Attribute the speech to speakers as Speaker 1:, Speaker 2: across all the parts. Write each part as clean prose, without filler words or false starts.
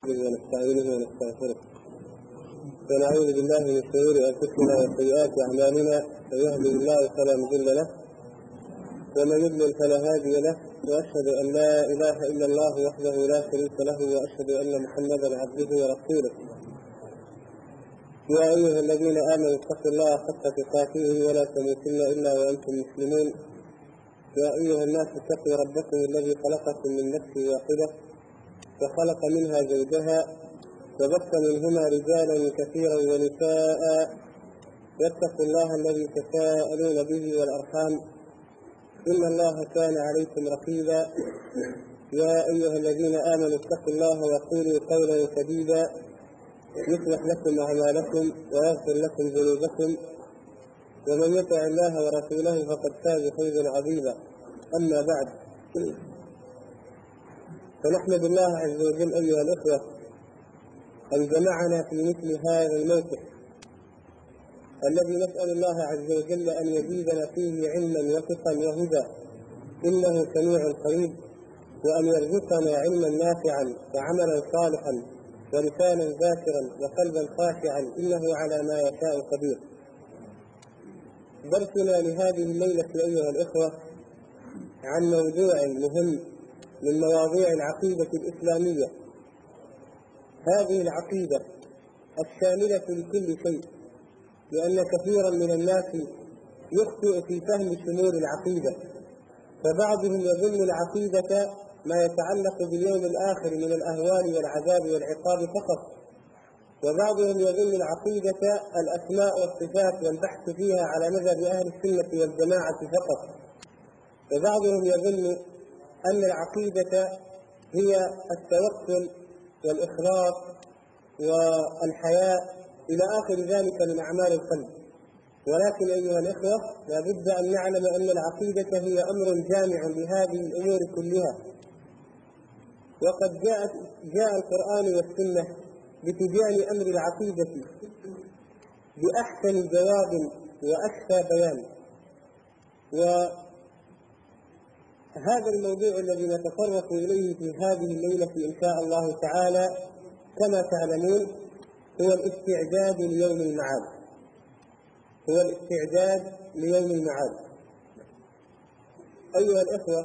Speaker 1: ونستعينه ونستغفره ونعوذ بالله من شرور انفسنا وسيئات اعمالنا، من يهده الله فلا مضل له ومن يضلل فلا هادي له، واشهد ان لا اله الا الله وحده لا شريك له، واشهد ان محمدا عبده ورسوله. يا ايها الذين امنوا اتقوا الله حق تقاته ولا تموتن الا وانتم مسلمون. يا ايها الناس اتقوا ربكم الذي خلقكم من نفس واحده وخلق منها زوجها وبث منهما رجالا كثيرا ونساء، واتقوا الله الذي تساءلون به والارحام ان الله كان عليكم رقيبا. يا ايها الذين امنوا اتقوا الله وقولوا قولا سديدا يصلح لكم اعمالكم ويغفر لكم ذنوبكم، ومن يطع الله ورسوله فقد فاز فوزا عظيما. اما بعد، فنحمد الله عز وجل ايها الاخوه ان جمعنا في مثل هذا الموقف الذي نسال الله عز وجل ان يزيدنا فيه علما وفقا وهدى، انه سميع قريب، وان يرزقنا علما نافعا وعملا صالحا ولسانا ذاكرا وقلبا خاشعا، انه على ما يشاء قدير. درسنا لهذه الليله ايها الاخوه عن موضوع مهم من مواضيع العقيدة الإسلامية، هذه العقيدة الشاملة لكل شيء، لأن كثيرا من الناس يخطئ في فهم شمول العقيدة، فبعضهم يظن العقيدة ما يتعلق باليوم الآخر من الأهوال والعذاب والعقاب فقط، وبعضهم يظن العقيدة الأسماء والصفات والبحث فيها على مذهب أهل السنة والجماعة فقط، وبعضهم يظن أن العقيدة هي التوكل والإخلاص والحياء إلى آخر ذلك من أعمال القلب. ولكن أيها الإخوة، لا بد أن نعلم أن العقيدة هي أمر جامع لهذه الأمور كلها، وقد جاء القرآن والسنة بتبيان أمر العقيدة بأحسن جواب وأشفى بيان. هذا الموضوع الذي نتطرق إليه في هذه الليلة إن شاء الله تعالى كما تعلمون هو الاستعداد ليوم المعاد. أيها الأخوة،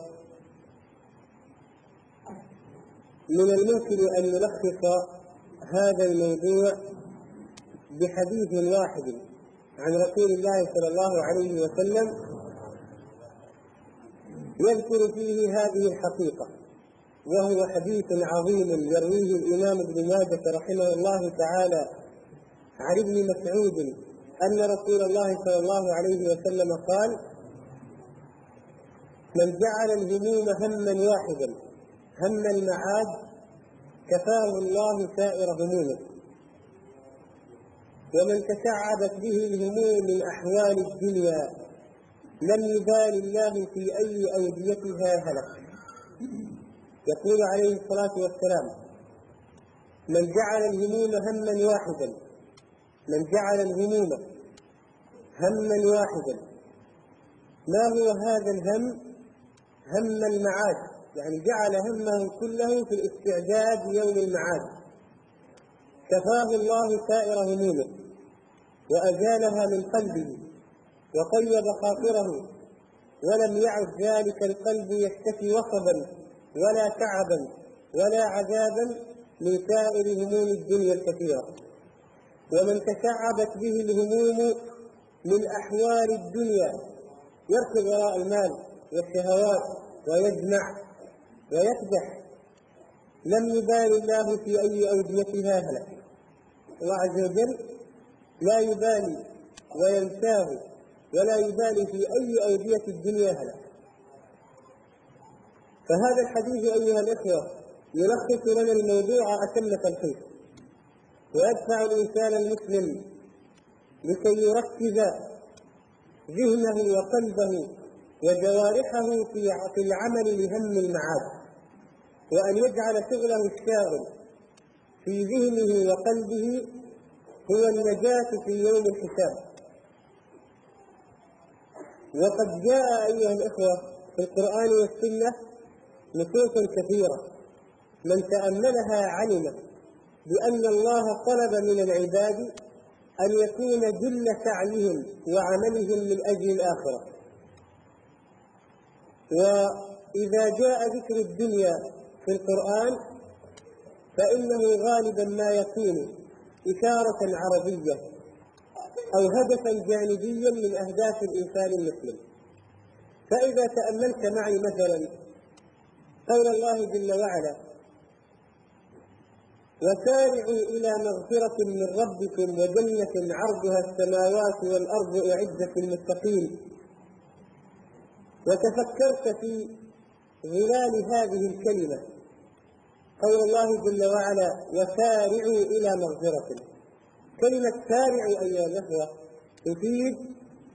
Speaker 1: من الممكن أن نلخص هذا الموضوع بحديث واحد عن رسول الله صلى الله عليه وسلم يذكر فيه هذه الحقيقة، وهو حديث عظيم يرويه الإمام ابن ماجه رحمه الله تعالى عن ابن مسعود أن رسول الله صلى الله عليه وسلم قال: من جعل الهموم هما واحدا، هم المعاد، كفاه الله سائر همومه، ومن تشعبت به الهموم من أحوال الدنيا لم يبال الله في أي أوديتها هلك. يقول عليه الصلاة والسلام: من جعل الهموم هما واحدا، ما هو هذا الهم؟ هم المعاد، يعني جعل همه كله في الاستعداد ليوم المعاد، كفاه الله سائر همومه وأزالها من قلبه وطيب خاطره، ولم يعد ذلك القلب يشتكي وصبا ولا تعبا ولا عذابا من سائر هموم الدنيا الكثيرة. ومن تشعبت به الهموم من أحوال الدنيا، يركض وراء المال والشهوات ويجمع ويكدح، لم يبال الله في أي أوديتها هلك. الله عز وجل لا يبالي وينساه ولا يبالي في أي أودية الدنيا هلك. فهذا الحديث أيها الإخوة يلخص لنا الموضوع أتم تلخيص، ويدفع الإنسان المسلم لكي يركز ذهنه وقلبه وجوارحه في العمل لهم المعاد، وأن يجعل شغله الشاغل في ذهنه وقلبه هو النجاة في يوم الحساب. وقد جاء أيها الإخوة في القرآن والسنة نصوص كثيرة من تأملها علم بأن الله طلب من العباد أن يكون جل سعيهم وعملهم من أجل الآخرة. وإذا جاء ذكر الدنيا في القرآن فإنه غالبا ما يكون إشارة عرضية أو هدفا جانبيا من أهداف الإنسان المسلم. فإذا تأملت معي مثلا قول الله جل وعلا: وسارعوا إلى مغفرة من ربكم وجنة عرضها السماوات والأرض أعدت للمتقين، وتفكرت في ظلال هذه الكلمة قول الله جل وعلا: وسارعوا إلى مغفرة. كلمة سارعوا أيها الأخوة تفيد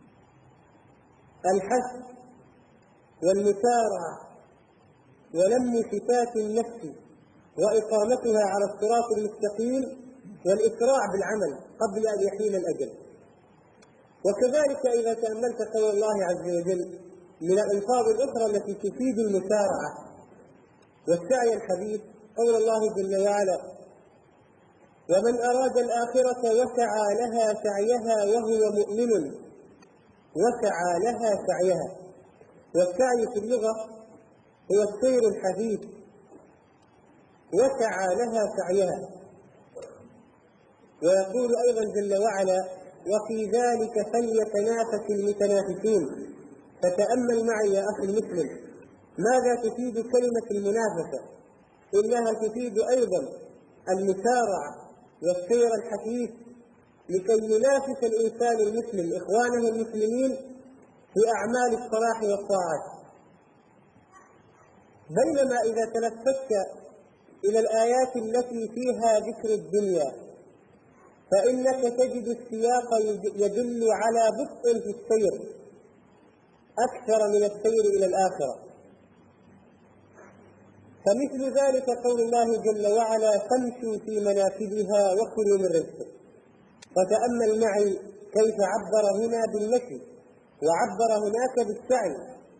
Speaker 1: الحث والمسارعة ولم صفات النفس وإقامتها على الصراط المستقيم والإسراع بالعمل قبل أن يحين الأجل. وكذلك إذا تأملت قول الله عز وجل من الألفاظ الأخرى التي تفيد المسارعة والسعي الحديث قول الله جل وعلا: ومن أراد الآخرة وسعى لها سعيها وهو مؤمن وسعى لها سعيها. والسعي في اللغة هو السير الحثيث، وسعى لها سعيها. ويقول أيضا جل وعلا: وفي ذلك فليتنافس المتنافسون. فتأمل معي يا أخي المسلم ماذا تفيد كلمة المنافسة؟ إنها تفيد أيضا المسارعة والسير الحثيث لكي ينافس الإنسان المسلم إخوانه المسلمين في أعمال الصلاح والطاعات. بينما إذا تنفست إلى الآيات التي فيها ذكر الدنيا فإنك تجد السياق يدل على بطء في السير أكثر من السير إلى الآخرة. فمثل ذلك قول الله جل وعلا: فامشوا في مناكبها وكلوا من رزقه. فتأمل معي كيف عبر هنا بالمشي وعبر هناك بالسعي.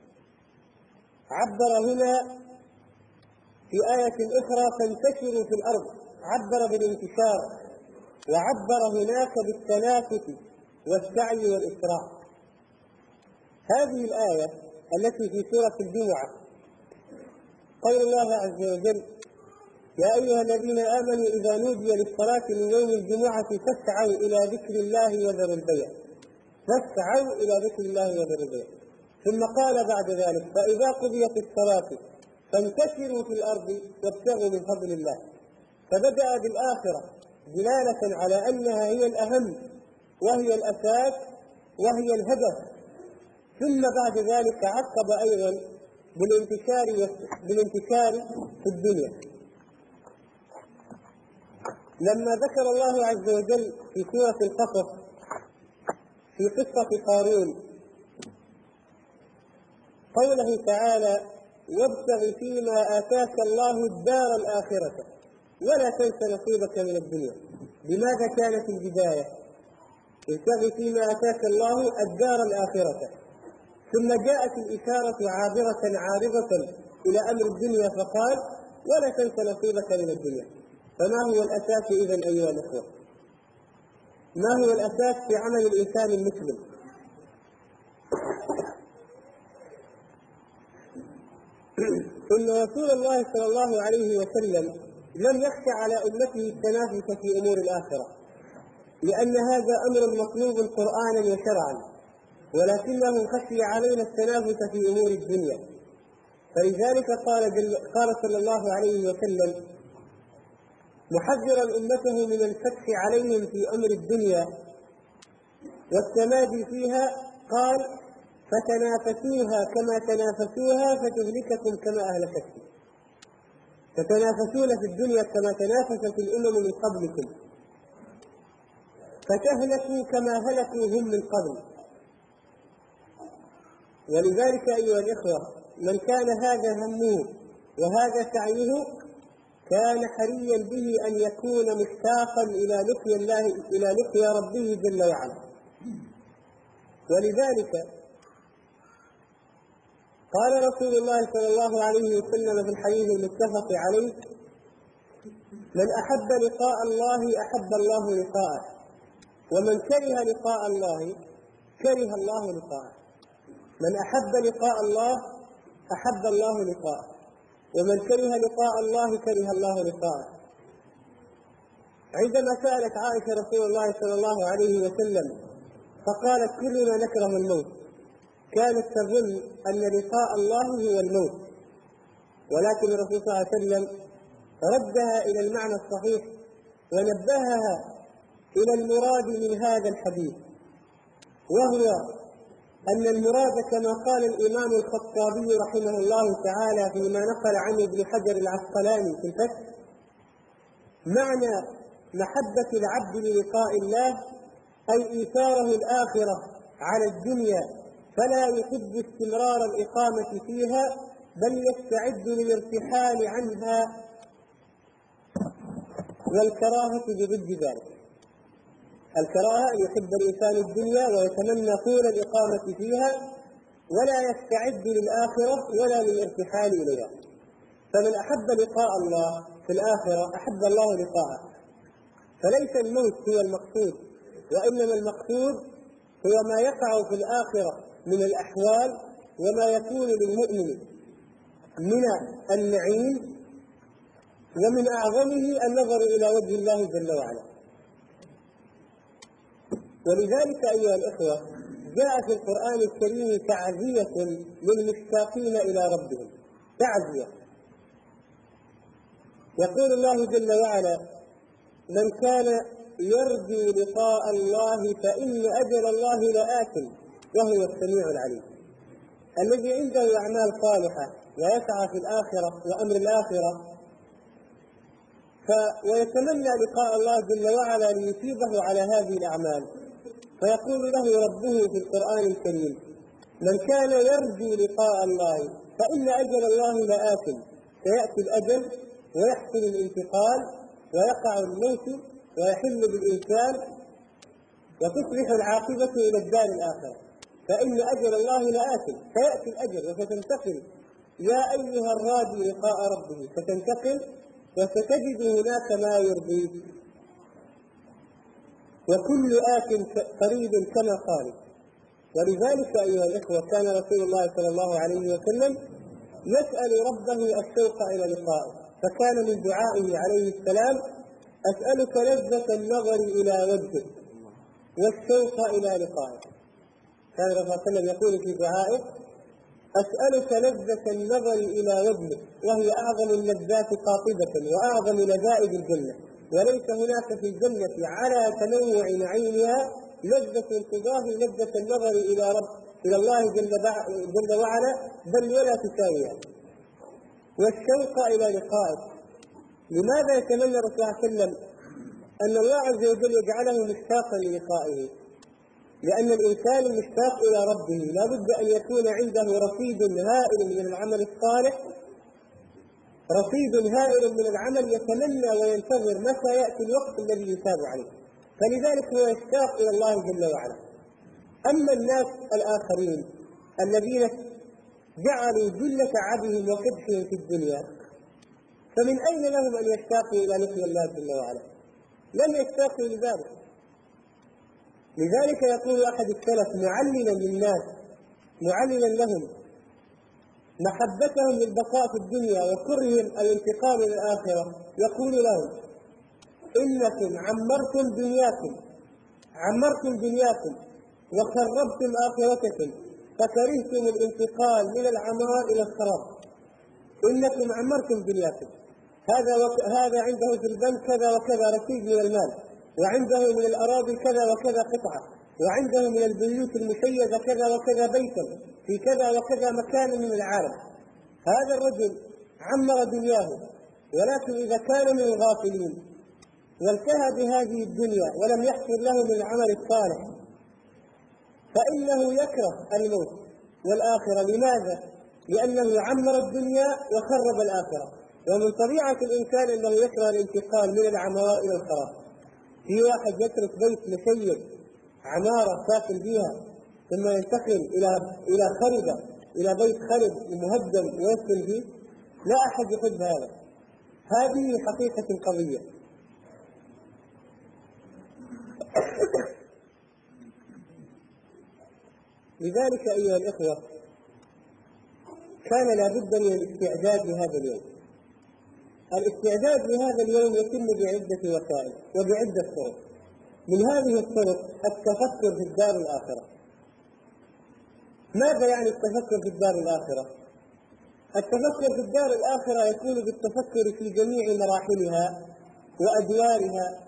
Speaker 1: عبر هنا في آية أخرى: فانتشروا في الأرض، عبر بالانتشار، وعبر هناك بالتنافس والسعي والإسراع. هذه الآية التي في سورة الجمعة قول الله عز وجل: يا أيها الذين آمنوا إذا نودي للصلاة من يوم الجمعة فاسعوا إلى ذكر الله وذروا البيع. فاسعوا إلى ذكر الله وذروا البيع. ثم قال بعد ذلك: فإذا قضيت الصلاة فانتشروا في الأرض وابتغوا من فضل الله. فبدأ بالآخرة دلالة على أنها هي الأهم وهي الأساس وهي الهدف. ثم بعد ذلك عقب أيضا بالانتشار في الدنيا. لما ذكر الله عز وجل في سورة القصص في قصة قارون قوله تعالى: وابتغ فيما آتاك الله الدار الآخرة ولا تنس نصيبك من الدنيا. لماذا كانت البداية؟ ابتغ فيما آتاك الله الدار الآخرة، ثم جاءت الإشارة عارضة إلى أمر الدنيا فقال: ولا تنس نصيبك من الدنيا. فما هو الأساس إذن أيها الأخوة؟ ما هو الأساس في عمل الإنسان المسلم؟ إن رسول الله صلى الله عليه وسلم لم يخشى على أمته التنافس في أمور الآخرة، لأن هذا أمر مطلوب قرآنا وشرعا، ولكنه خشي علينا التنافس في أمور الدنيا. فلذلك قال صلى الله عليه وسلم محذرا أمته من الفتح عليهم في أمر الدنيا والتمادي فيها، قال: فتنافسوها كما تنافسوها فتهلككم كما أهلكتكم. تتنافسون في الدنيا كما تنافست الأمم من قبلكم فتهلكوا كما هلكوا هم من قبل. ولذلك أيها الإخوة من كان هذا همه وهذا سعيه كان حريا به أن يكون مشتاقا إلى لقيا ربه جل وعلا. ولذلك قال رسول الله صلى الله عليه وسلم في الحديث المتفق عليه: من أحب لقاء الله أحب الله لقاءه، ومن كره لقاء الله كره الله لقاءه. من أحب لقاء الله أحب الله لقاءه، ومن كره لقاء الله كره الله لقاءه. عندما سألت عائشة رسول الله صلى الله عليه وسلم فقالت كلنا نكره الموت، كانت تظن أن لقاء الله هو الموت، ولكن الرسول صلى الله عليه وسلم ردها إلى المعنى الصحيح ونبهها إلى المراد من هذا الحديث، وهو أن المراد كما قال الإمام الخطابي رحمه الله تعالى فيما نقل عنه ابن حجر العسقلاني في الفتح: معنى محبة العبد للقاء الله أي إيثاره الآخرة على الدنيا، فلا يحب استمرار الإقامة فيها بل يستعد للارتحال عنها، والكراهة بضد ذلك. الكراهة أن يحب الإنسان الدنيا ويتمنى طول الإقامة فيها ولا يستعد للآخرة ولا للارتحال إليها. فمن أحب لقاء الله في الآخرة أحب الله لقاءه، فليس الموت هو المقصود، وإنما المقصود هو ما يقع في الآخرة من الأحوال وما يكون للمؤمن من النعيم، ومن أعظمه النظر إلى وجه الله جل وعلا. ولذلك أيها الإخوة جاء في القرآن الكريم تعزية للمشتاقين إلى ربهم، تعزية. يقول الله جل وعلا: من كان يرجو لقاء الله فإن أجل الله لآت وهو السميع العليم. الذي عنده أعمال صالحة ويسعى في الآخرة وأمر الآخرة ويتمنى لقاء الله جل وعلا ليثيبه على هذه الأعمال، فيقول له ربه في القرآن الكريم: من كان يرجو لقاء الله فإن أجل الله لآت. سيأتي الأجل ويحصل الانتقال ويقع الموت ويحل بالإنسان وتصبح العاقبة إلى الدار الآخرة. فإن أجل الله لآت، سيأتي الأجل وستنتقل. يا أيها الراجي لقاء ربه، ستنتقل وستجد هناك ما يرضيك، وكل آت قريب كما قال. ولذلك أيها الإخوة كان رسول الله صلى الله عليه وسلم يسأل ربه الشوق إلى لقائه، فكان من دعائه عليه السلام: أسألك لذة النظر إلى وجهك والشوق إلى لقائك. كان الرسول صلى الله عليه وسلم يقول في دعائه: أسألك لذة النظر إلى وجهك، وهي أعظم اللذات قاطبة وأعظم لذائذ الجنة، وليس هناك في الجنة على تنوع نعيمها لذة تضاهي لذة النظر إلى الله جل وعلا، بل ولا تساويها. والشوق إلى لقائك. لماذا يتمنى الرسول صلى الله عليه وسلم أن الله عز وجل يجعله مشتاقا للقائه؟ لأن الإنسان المشتاق إلى ربه لا بد أن يكون عنده رصيد هائل من العمل الصالح، رصيد هائل من العمل يتمنى وينتظر متى يأتي الوقت الذي يثاب عليه، فلذلك هو يشتاق إلى الله جل وعلا. أما الناس الآخرين الذين جعلوا جلة عبهم وقدحهم في الدنيا، فمن أين لهم أن يشتاقوا إلى لقاء الله جل وعلا؟ لم يشتاقوا لذلك. لذلك يقول أحد السلف معللا للناس، معللا لهم محبتهم للبقاء في الدنيا وكرههم الانتقال إلى الآخرة، يقول لهم: إنكم عمرتم دنياكم وخربتم آخرتكم فكرهتم الانتقال من العمار إلى الخراب. إنكم عمرتم دنياكم، هذا عنده في البنك كذا وكذا رصيد من المال، وعنده من الأراضي كذا وكذا قطعة، وعنده من البيوت المشيدة كذا وكذا بيتا في كذا وكذا مكان من العالم. هذا الرجل عمر دنياه، ولكن إذا كان من الغافلين وانتهى بهذه الدنيا ولم يحصل له من العمل الصالح فإنه يكره الموت والآخرة. لماذا؟ لأنه عمر الدنيا وخرب الآخرة، ومن طبيعة الإنسان أنه يكره الانتقال من العمار إلى الخراب. في واحد يترك بيت مشيد عمارة ساكن فيها ثم ينتقل إلى خربة، إلى بيت خرب مهدم ويسكن فيه، لا أحد يحب هذا. هذه حقيقة القضية. لذلك أيها الإخوة كان لا بد من الاستعداد لهذا اليوم. الاستعداد لهذا اليوم يتم بعدة وسائل وبعدة طرق. من هذه الطرق التفكر في الدار الآخرة. ماذا يعني التفكر في الدار الآخرة؟ التفكر في الدار الآخرة يكون بالتفكر في جميع مراحلها وأدوارها.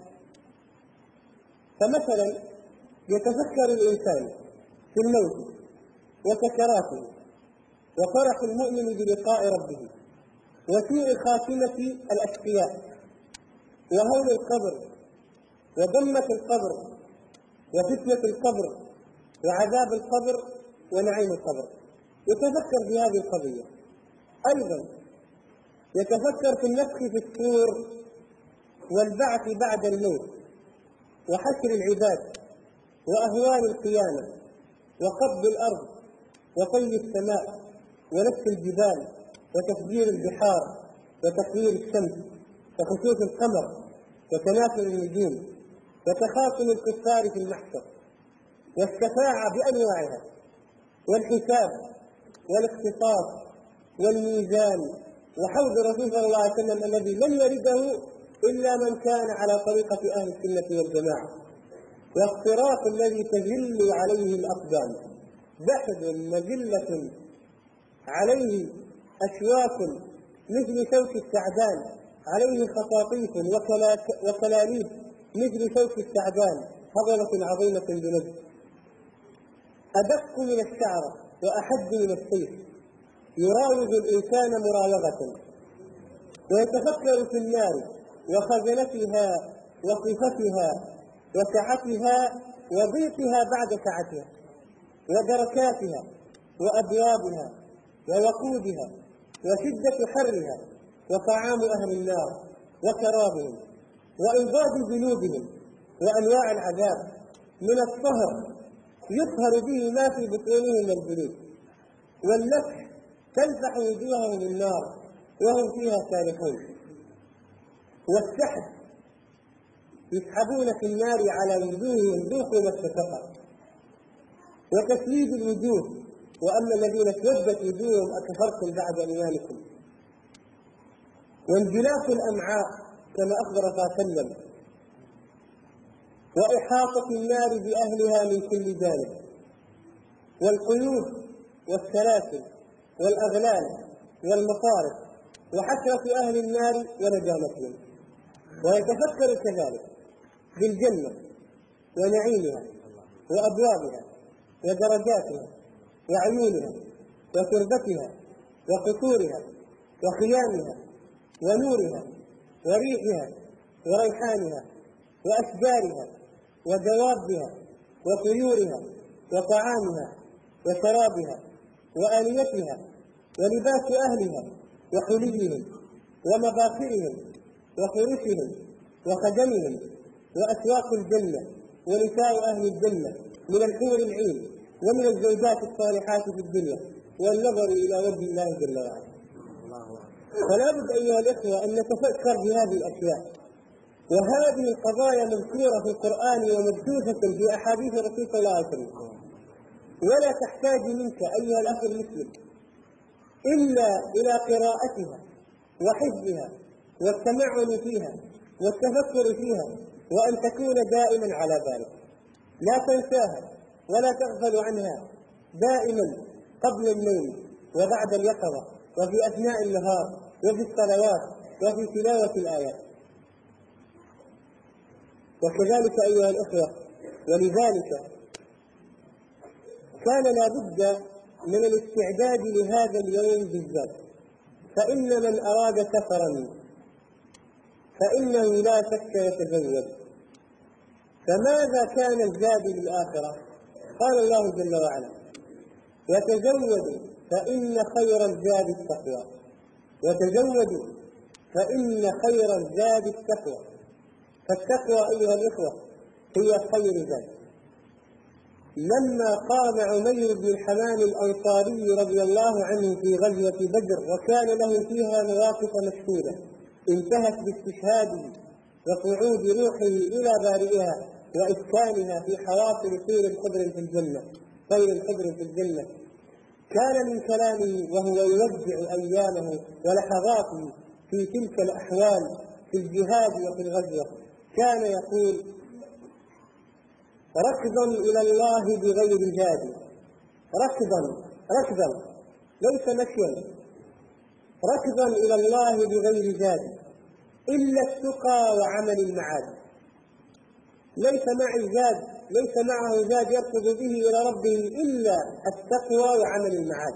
Speaker 1: فمثلا يتفكر الإنسان في الموت وسكراته وفرح المؤمن بلقاء ربه وسوء خاتمة الأشقياء وهول القبر وضمة القبر وفتنة القبر وعذاب القبر ونعيم القبر. يتفكر في هذه القضية. أيضا يتفكر في النفخ في الصور والبعث بعد الموت وحشر العباد وأهوال القيامة وقبض الأرض وطي السماء ونفس الجبال وتفجير البحار وتكوير الشمس وخسوف القمر وتناثر النجوم وتخاصم الكفار في المحشر والشفاعة بأنواعها والحساب والاختصاص والميزان وحوض رسول صلى الله عليه وسلم الذي لم يرده إلا من كان على طريقة أهل السنة والجماعة والصراط الذي تجل عليه الأقدام بحث مجلة عليه أشواك مثل شوك السعدان عليه خطاطيف وكلاليب مثل شوك السعدان هضبة عظيمة بنجد أدق من الشعرة وأحد من السيف يراوغ الإنسان مراوغة. ويتفكر في النار وخزنتها وصفتها وسعتها وضيقها بعد سعتها ودركاتها وأبوابها ووقودها وشدة حرها وطعام أهل النار وكرابهم وإنضاد ذنوبهم وأنواع العذاب من الطهر يطهر به ما في بطونهم من الجلود والنفح تلفح وجوههم النار وهم فيها سارحون والسحب يسحبون في النار على وجوههم ذوقوا ما استسقى وتسويد الوجوه وأما الذين اسودت وجوههم أكفرتم بعد إيمانكم وانجلاق الأمعاء كما أخبر صلى الله عليه وسلم وإحاطة النار بأهلها من كل جانب والقيود والسلاسل والأغلال والمطارق وحسرة أهل النار وندامتهم. ويتفكر كذلك بالجنة ونعيمها وأبوابها ودرجاتها وعيونها وتربتها وقصورها وخيامها ونورها وريحها وريحانها وأشجارها ودوابها وطيورها وطعامها وشرابها وآنيتها ولباس أهلها وحليهم ومباخرهم وفرشهم وخدمهم وأسواق الجنة ونساء أهل الجنة من الحور العين ومن الزوجات الصالحات في الدنيا والنظر إلى وجه الله جل وعلا. فلا بد أيها الإخوة أن نتفكر بهذه الأشياء. وهذه القضايا مذكورة في القرآن ومبثوثة في أحاديث الرسول صلى الله عليه وسلم ولا تحتاج منك أيها الأخ المسلم إلا إلى قراءتها وحفظها والتمعن فيها والتفكر فيها وأن تكون دائما على بالك لا تنساها ولا تغفل عنها دائما قبل النوم وبعد اليقظة وفي أثناء النهار وفي الصلوات وفي تلاوة الآيات. وكذلك أيها الأخوة ولذلك كان لا بد من الاستعداد لهذا اليوم بالذات. فإن من أراد سفرا فإنه لا شك يتزود. فماذا كان الزاد للآخرة؟ قال الله جل وعلا وتزودوا فإن خير الزاد التقوى وتزودوا فإن خير الزاد التقوى. فالتقوى أيها الإخوة هي خير زاد. لما قام عمير بن الحمام الأنصاري رضي الله عنه في غزوة بدر وكان له فيها مواقف مشهودة انتهت باستشهاده وصعود روحه إلى بارئها وإسكانها في حواصل طير خضر في الجنة. كان من كلامه وهو يودع أيامه ولحظاته في تلك الأحوال في الجهاد وفي الغزوة، كان يقول: ركضا إلى الله بغير جاد، ركضا ليس مشيا، ركضا إلى الله بغير جاد إلا التقى وعمل المعاد. ليس معه زاد يركض به إلى ربه إلا التقوى وعمل المعاد،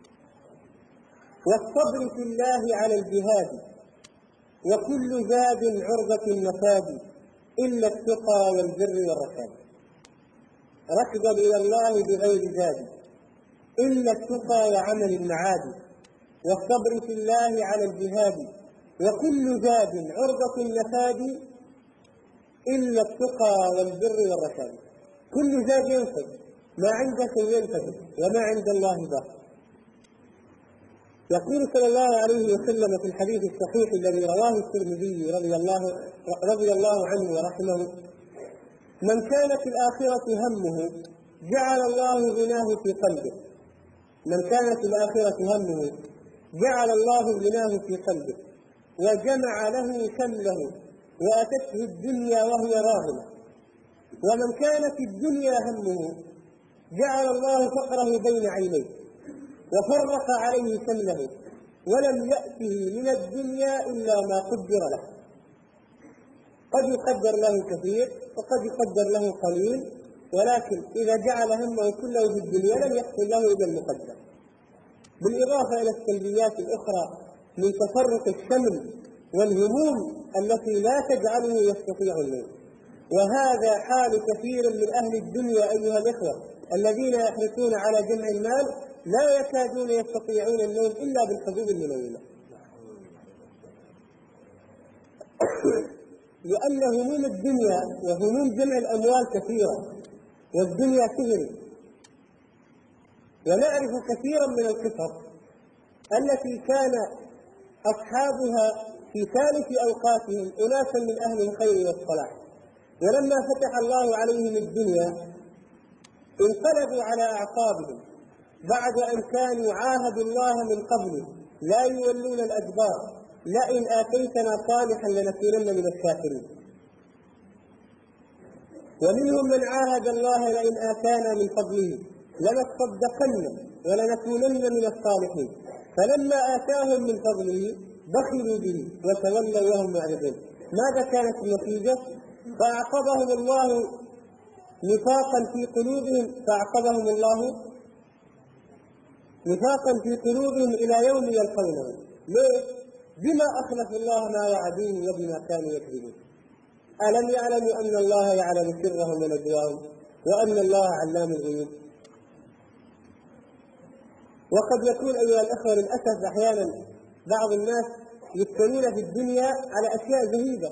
Speaker 1: والصبر في الله على الجهاد، وكل زاد عرضة النفاد إلا التقى والبر والرشاد. ركضا إلى الله بغير زاد إلا التقى وعمل المعاد، والصبر في الله على الجهاد، وكل زاد عرضة النفاد إلا التقى والبر والرشاد. كل زاد ينفد، ما عندك ينفد وما عند الله باق. يقول صلى الله عليه وسلم في الحديث الصحيح الذي رواه الترمذي رضي الله عنه ورحمه: من كانت الآخرة همه جعل الله غناه في قلبه. من كانت الآخرة همه جعل الله غناه في قلبه، وجمع له شمله وأتته الدنيا وهو راغمة. ومن كانت الدنيا همه جعل الله فقره بين عينيه وفرق عليه شمله، ولم يأته من الدنيا إلا ما قدر له. قد يقدر له كثير وقد يقدر له قليل، ولكن إذا جعل همه كله في الدنيا لم يحصل له إلا المقدر، بالإضافة إلى السلبيات الأخرى من تفرق الشمل والهموم التي لا تجعله يستطيع النوم. وهذا حال كثير من أهل الدنيا أيها الإخوة الذين يحرصون على جمع المال، لا يكادون يستطيعون النوم إلا بالحبوب المنومة، لأن هموم الدنيا وهموم جمع الأموال كثيرة، والدنيا سهل. ونعرف كثيرا من القصص التي كان أصحابها في ثالث أوقاتهم أناسا من أهل الخير والصلاح، ولما فتح الله عليهم الدنيا انقلبوا على أعقابهم بعد أن كانوا عاهدوا الله من قبل لا يولون الأدبار: لئن آتيتنا صالحا لنكونن من الشاكرين. ومنهم من عاهد الله: لئن آتانا من فضله لنصدقن ولنكونن من الصالحين، فلما آتاهم من فضله بخلوا به وتولوا وهم معرضون. ماذا كانت النتيجة؟ فأعقبهم الله نفاقا في قلوبهم إلى يوم يلقونه. ليه؟ بما أخلفوا الله ما وعدوه وبما كانوا يكذبون. ألم يعلموا أن الله يعلم سرهم ونجواهم وأن الله علام الغيوب؟ وقد يكون أيها الأخوة للأسف أحيانا بعض الناس يفتنون في الدنيا على أشياء زهيدة،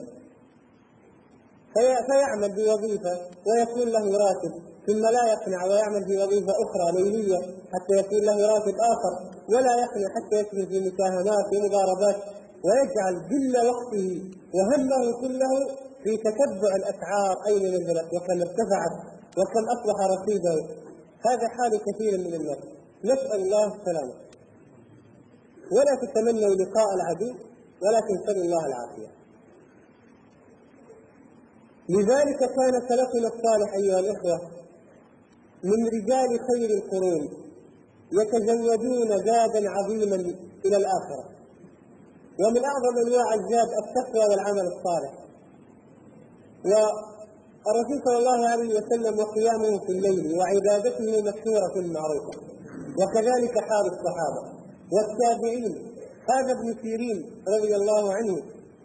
Speaker 1: فيعمل بوظيفة ويكون له راتب، ثم لا يقنع ويعمل في وظيفة أخرى ليلية حتى يكون له راتب آخر، ولا يقنع حتى يكون في مساهمات ومضاربات، ويجعل كل وقته وهمه كله في تتبع الأسعار أين نزلت وكم ارتفعت وكم أصبح رصيده. هذا حال كثير من الناس، نسأل الله السلامة. ولا تتمنوا لقاء العدو ولكن سلوا الله العافية. لذلك كان سلفنا الصالح أيها الإخوة من رجال خير القرون يتزودون زادا عظيما إلى الآخرة، ومن أعظم أنواع الزاد التقوى والعمل الصالح. والرسول صلى الله عليه وسلم وقيامه في الليل وعبادته مشهورة معروفة، وكذلك حال الصحابة والتابعين. هذا ابن سيرين رضي الله عنه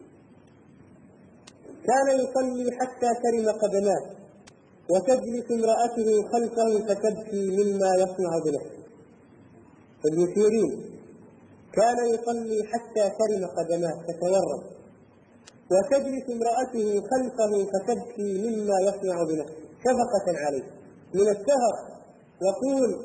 Speaker 1: كان يصلي حتى ترم قدماه، وتجلس امرأته خلفه فتبكي مما يصنع بنفسه. ابن سيرين كان يصلي حتى ترم قدماه تتورم، وتجلس امرأته خلفه فتبكي مما يصنع بنفسه شفقة عليه من السهر وطول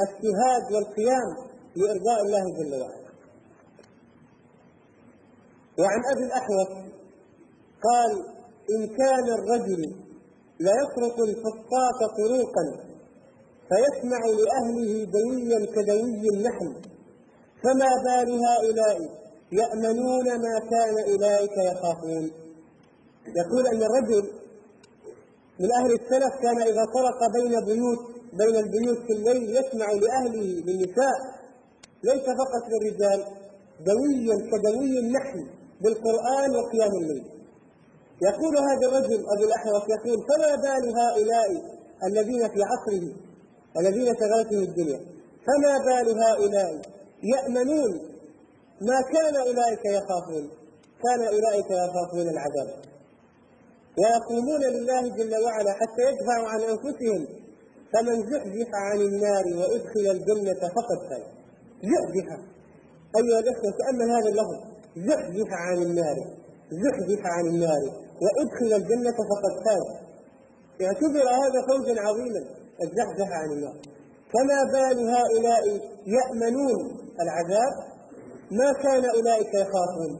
Speaker 1: السهاد والقيام لإرضاء الله جل وعلا. وعن أبي الأحوص قال: إن كان الرجل ليطرق الفسطاط طروقا فيسمع لأهله دويا كدوي النحل، فما بال هؤلاء يأمنون ما كان أولئك يخافون. يقول أن الرجل من أهل السلف كان إذا طرق بين البيوت في الليل يسمع لأهله بالنساء ليس فقط للرجال دويا كدوي النحل بالقرآن وقيام الليل. يقول هذا الرجل أبو الأحوص يقول: فما بال هؤلاء الذين في عصره الذين شغلتهم الدنيا، فما بال هؤلاء يأمنون ما كان أولئك يخافون، كان أولئك يخافون العذاب ويقومون لله جل وعلا حتى يدفعوا عن أنفسهم، فمن زحزح عن النار وأدخل الجنة فقد فاز. زحزح، أيها الأخوة تأمل هذا اللفظ: زحزح عن النار، زحزح عن النار وأدخل الجنة فقد فاز. اعتبر هذا فوزا عظيما، الزحزح عن النار. فما بال هؤلاء يأمنون العذاب ما كان أولئك يخافون.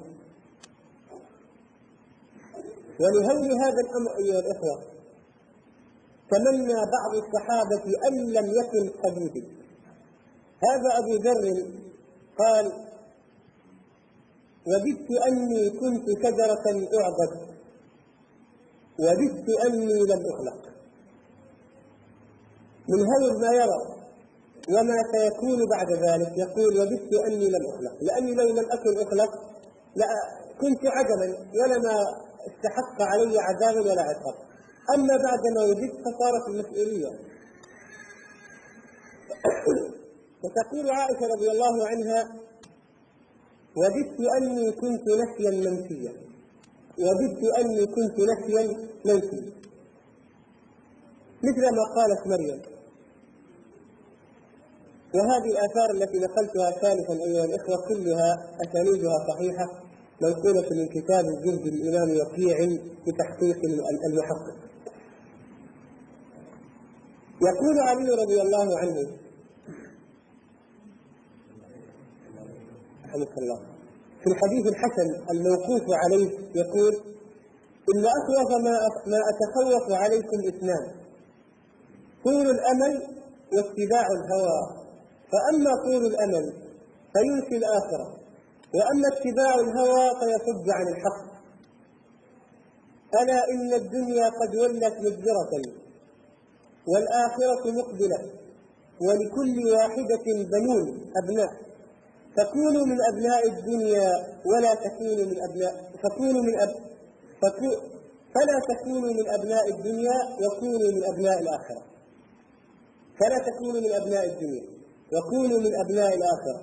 Speaker 1: ولهول هذا الأمر أيها الأخوة تمنى بعض الصحابة أن لم يكن قد وجد. هذا أبو ذر قال: وددت أني كنت شجرة أعبد وددت أني لم أخلق. من هول ما يرى وما سيكون بعد ذلك يقول: وددت أني لم أخلق، لأني لو لم أكن أخلق كنت عدما ولما استحق علي عذابا ولا عقاب، أما بعدما وجدت فصارت المسؤولية. وتقول عائشة رضي الله عنها: وددت أني كنت نسيا منسيا، وددت أني كنت نسيا منسيا، مثل ما قالت مريم. وهذه الآثار التي نقلتها ثالثا أيها الإخوة كلها أسانيدها صحيحة، منقولة من كتاب الجند الإمام وكيع بتحقيق المحقق. يقول علي رضي الله عنه رحمه الله في الحديث الحسن الموقوف عليه يقول: إن أخوف ما أتخوف عليكم اثنان: طول الأمل واتباع الهوى، فأما طول الأمل فينسي الآخرة، وأما اتباع الهوى فيصد عن الحق. ألا إن الدنيا قد ولت مدبرة والآخرة مقبلة، ولكل واحدة بنون أبناء، فكونوا من أبناء الدنيا ولا تكونوا من أبناء فلا تكونوا من أبناء الدنيا وكونوا من أبناء الآخرة. فلا تكونوا من أبناء الدنيا وكونوا من أبناء الآخرة.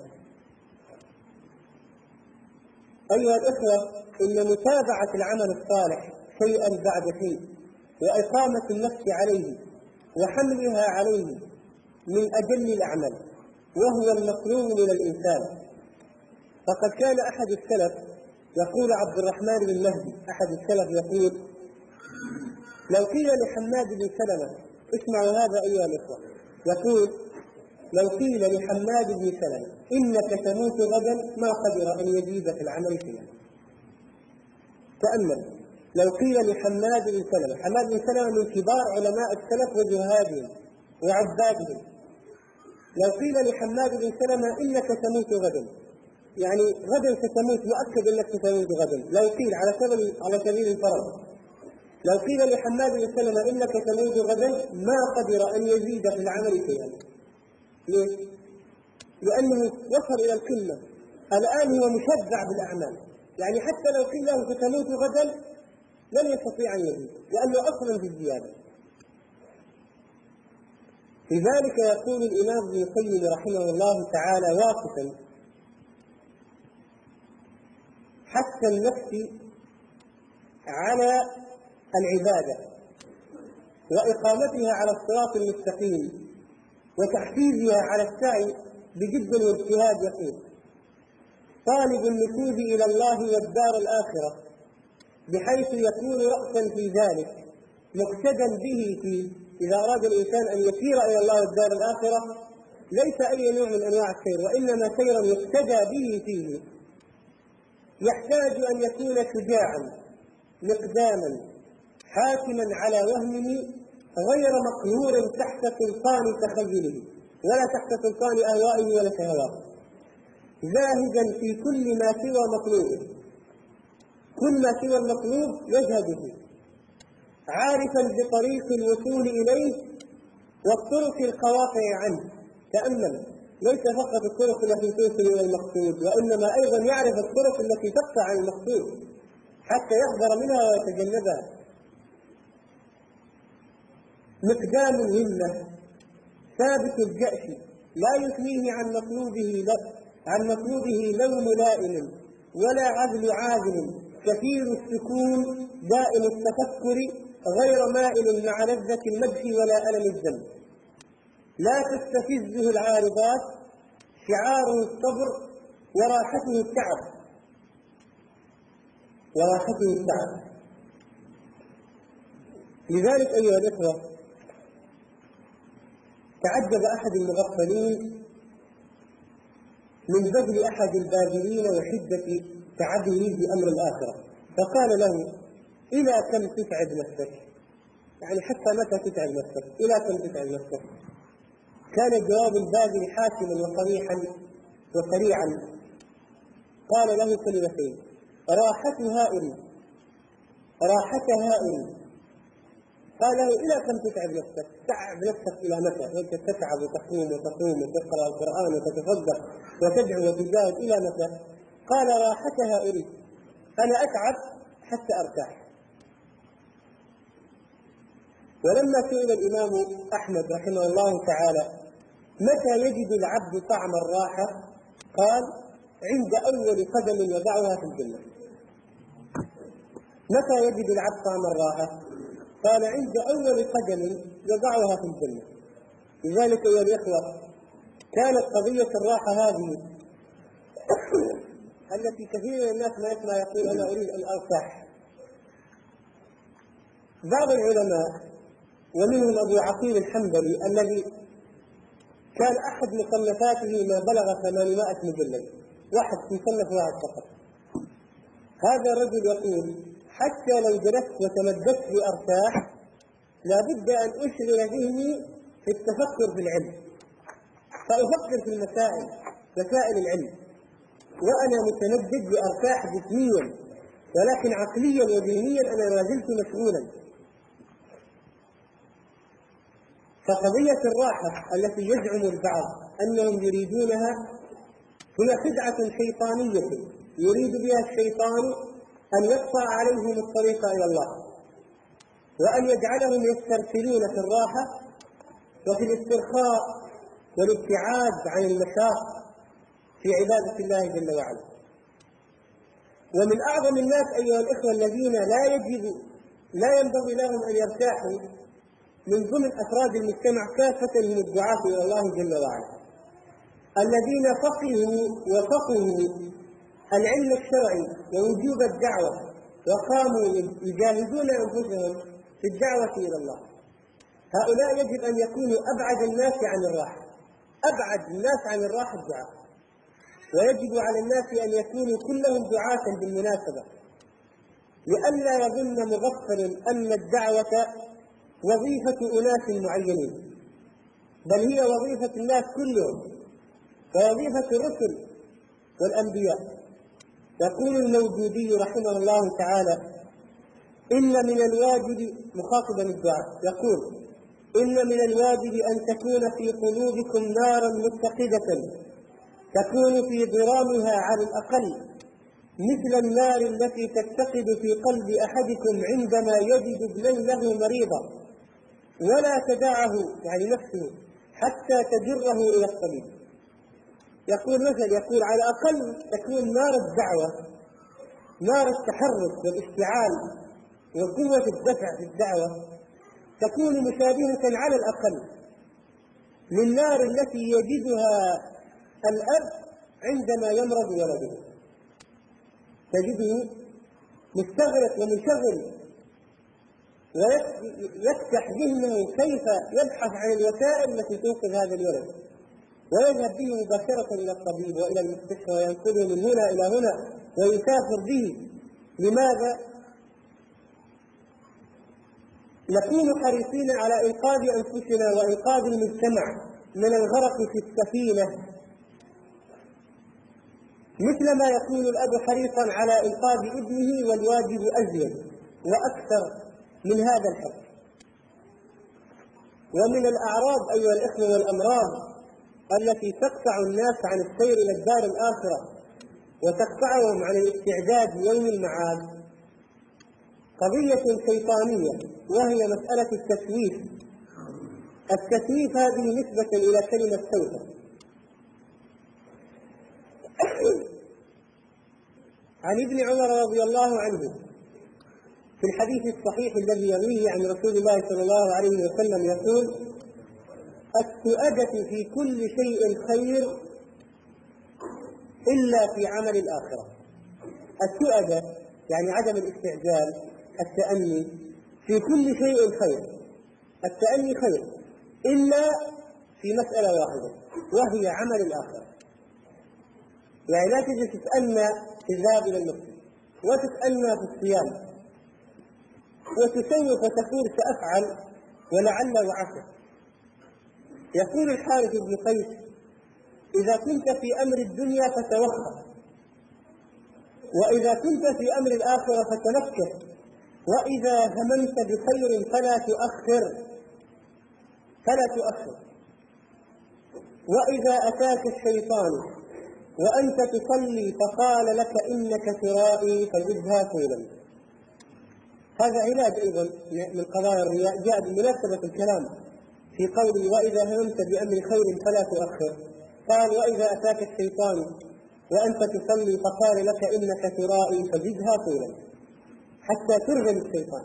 Speaker 1: أيها الأخوة، إن متابعة العمل الصالح شيئا بعد شيء وإقامة النفس عليه وحملها عليه من أجل الأعمال، وهو المطلوب من الإنسان. فقد كان أحد السلف يقول، عبد الرحمن بن مهدي أحد السلف يقول: لو قيل لحماد بن سلمة، اسمعوا هذا أيها الأخوة، يقول: لو قيل لحماد بن سلمة إنك تموت غدا ما قدر أن يزيد في العمل شيئا. تأمل، لو قيل لحماد بن سلمة، حماد بن سلمة من كبار علماء السلف وزهادهم وعبادهم، لو قيل لحماد بن سلمة إنك تموت غدا، يعني غدا ستموت، مؤكد أنك ستموت غدا، لو قيل على سبيل الفرض، لو قيل لحماد بن سلمة إنك تموت غدا ما قدر أن يزيد في العمل شيئا. ليش؟ لأنه وصل إلى القمة، الآن هو مشبع بالأعمال، يعني حتى لو قيل له ستموت غدا لن يستطيع أن يزيد، لأنه أصلا في الزيادة. لذلك يقول الإمام ابن القيم رحمه الله تعالى واقفا حث النفس على العبادة وإقامتها على الصراط المستقيم وتحفيزها على السعي بجد واجتهاد، يقول: طالب النفوذ إلى الله والدار الآخرة بحيث يكون رأسا في ذلك مقتدا به فيه. إذا أراد الإنسان أن يسير إلى الله والدار الآخرة ليس أي نوع من أنواع السير، وإنما سيرا يقتدى به فيه، يحتاج أن يكون شجاعا مقداما حاكما على وهمه غير مقهور تحت سلطان تخيله ولا تحت سلطان أهوائه ولا شهواته، زاهدا في كل ما سوى مطلوبه، كل ما سوى المطلوب يزهد فيه، عارفا بطريق الوصول إليه والطرق القواطع عنه. تأمل، ليس فقط الطرق التي توصل إلى المقصود، وإنما أيضا يعرف الطرق التي تقطع عن المقصود حتى يحذر منها ويتجنبها. مقدام الهمة ثابت الجأش لا يثنيه عن مطلوبه لوم لائم ولا عذل عاذل، كثير السكون دائم التفكر غير مائل مع لذة المدح ولا ألم الذنب، لا تستفزه العارضات، شعاره الصبر وراحته التعب. لذلك أيها الإخوة، تعجب أحد المغفلين من بذل أحد الباذلين وشدة تعبه في أمر الآخرة، فقال له: إلى كم تتعب نفسك؟ يعني حتى متى تتعب نفسك؟ إلى كم تتعب نفسك؟ كان جواب الباذل حاسما وصريحا وسريعا، قال له كلمتين: راحة هؤلاء. قال له: إلى كم تتعب نفسك؟ تعب نفسك إلى متى؟ وأنت تتعب وتصوم وتقرأ القرآن وتتصدق وتدعو وتجاهد، إلى متى؟ قال: راحتها أريد، أنا أتعب حتى أرتاح. ولما سئل الإمام أحمد رحمه الله تعالى متى يجد العبد طعم الراحة، قال: عند أول قدم يضعها في الجنة. متى يجد العبد طعم الراحة؟ قال: عند أول قدم يضعها في الجنة. لذلك أيها الإخوة، كانت قضية الراحة هذه التي كثير من الناس ما يسمع يقول: أنا أريد أن أرتاح. بعض العلماء ومنهم أبو عقيل الحنبلي الذي كان أحد مصنفاته ما بلغ 800 مجلد، واحد مصنف واحد فقط، هذا الرجل يقول: حتى لو جلست وتمددت لأرتاح لابد أن أشغل ذهني في التفكر في العلم، فأفكر في مسائل العلم، وأنا متمدد لأرتاح جسميا، ولكن عقليا وذهنيا أنا ما زلت مشغولا. فقضية الراحة التي يزعم البعض أنهم يريدونها هي خدعة شيطانية يريد بها الشيطان أن يقطع عليهم الطريق إلى الله، وأن يجعلهم يسترسلون في الراحة وفي الاسترخاء والابتعاد عن المشاق في عبادة الله جل وعلا. ومن أعظم الناس أيها الإخوة الذين لا ينبغي لهم أن يرتاحوا من ضمن أفراد المجتمع كافة هم الدعاة إلى الله جل وعلا، الذين فقهوا العلم الشرعي ووجوب الدعوة وقاموا يجاهدون أنفسهم في الدعوة إلى الله. هؤلاء يجب أن يكونوا أبعد الناس عن الراحة الدعاء، ويجب على الناس أن يكونوا كلهم دعاة بالمناسبة، لئلا يظن مغفل أن الدعوة وظيفة أناس معينين، بل هي وظيفة الناس كلهم ووظيفة الرسل والأنبياء. يقول الموجودي رحمه الله تعالى: إن من الواجب، مخاطبا الدعاء، يقول: إن من الواجب أن تكون في قلوبكم نارا متقدة تكون في ضرامها على الأقل مثل النار التي تتقد في قلب أحدكم عندما يجد ابنا له مريضا، ولا تدعه يعني نفسه حتى تجره إلى الطبيب. يقول على الأقل تكون نار الدعوة، نار التحرك والاشتعال وقوة الدفع في الدعوة تكون مشابهة على الأقل للنار التي يجدها الأب عندما يمرض ولده، تجده مستغرق ومشغل ويفتح ذهنه كيف يبحث عن الوسائل التي تنقذ هذا الولد، ويذهب به مباشرة إلى الطبيب وإلى المستشفى وينقله من هنا إلى هنا ويسافر به. لماذا؟ نكون حريصين على إنقاذ أنفسنا وإنقاذ المجتمع من الغرق في السفينة، مثلما يكون الأب حريصا على إنقاذ ابنه، والواجب أزيد وأكثر من هذا الحد. ومن الأعراض أيها الإخوة والأمراض التي تقطع الناس عن السير إلى الدار الآخرة وتقطعهم عن الاستعداد ليوم المعاد قضية شيطانية، وهي مسألة التسويف. التسويف هذه نسبة إلى كلمة سوف. عن ابن عمر رضي الله عنه في الحديث الصحيح الذي يرويه عن رسول الله صلى الله عليه وسلم يقول: السؤدة في كل شيء خير إلا في عمل الآخرة. السؤدة يعني عدم الاستعجال، التأني في كل شيء خير. التأني خير إلا في مسألة واحدة وهي عمل الآخرة. يعني لا تجي تتأنى في الذهاب إلى المسجد وتتأنى في الصيام وتسوف وتقول سأفعل ولعل وعسى. يقول الحارث بن قيس: إذا كنت في أمر الدنيا فتوخى، وإذا كنت في أمر الآخرة فتنكر، وإذا هممت بخير فلا تؤخر. وإذا أتاك الشيطان وأنت تصلي فقال لك إنك ترائي فزدها طولا. هذا علاج أيضا من قضايا الرياء، جاء بمناسبة الكلام في قوله: وإذا هممت بأمر خير فلا تؤخر. قال: وإذا أتاك الشيطان وأنت تصلي فقال لك إنك ترائي فزدها طولا، حتى ترغم الشيطان.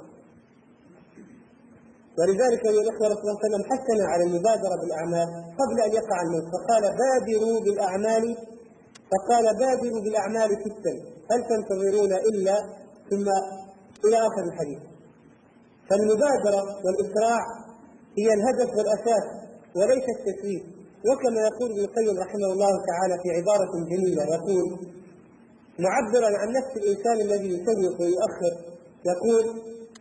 Speaker 1: ولذلك يا الأخوة رسول الله صلى الله عليه وسلم حثنا على المبادرة بالأعمال قبل أن يقع الموت، فقال: بادروا بالأعمال ستا هل تنتظرون إلا، ثم إلى آخر الحديث. فالمبادرة والإسراع هي الهدف والأساس وليس التسويف. وكما يقول ابن القيم رحمه الله تعالى في عبارة جميلة، يقول معبرا عن نفس الإنسان الذي يسوف ويؤخر، يقول: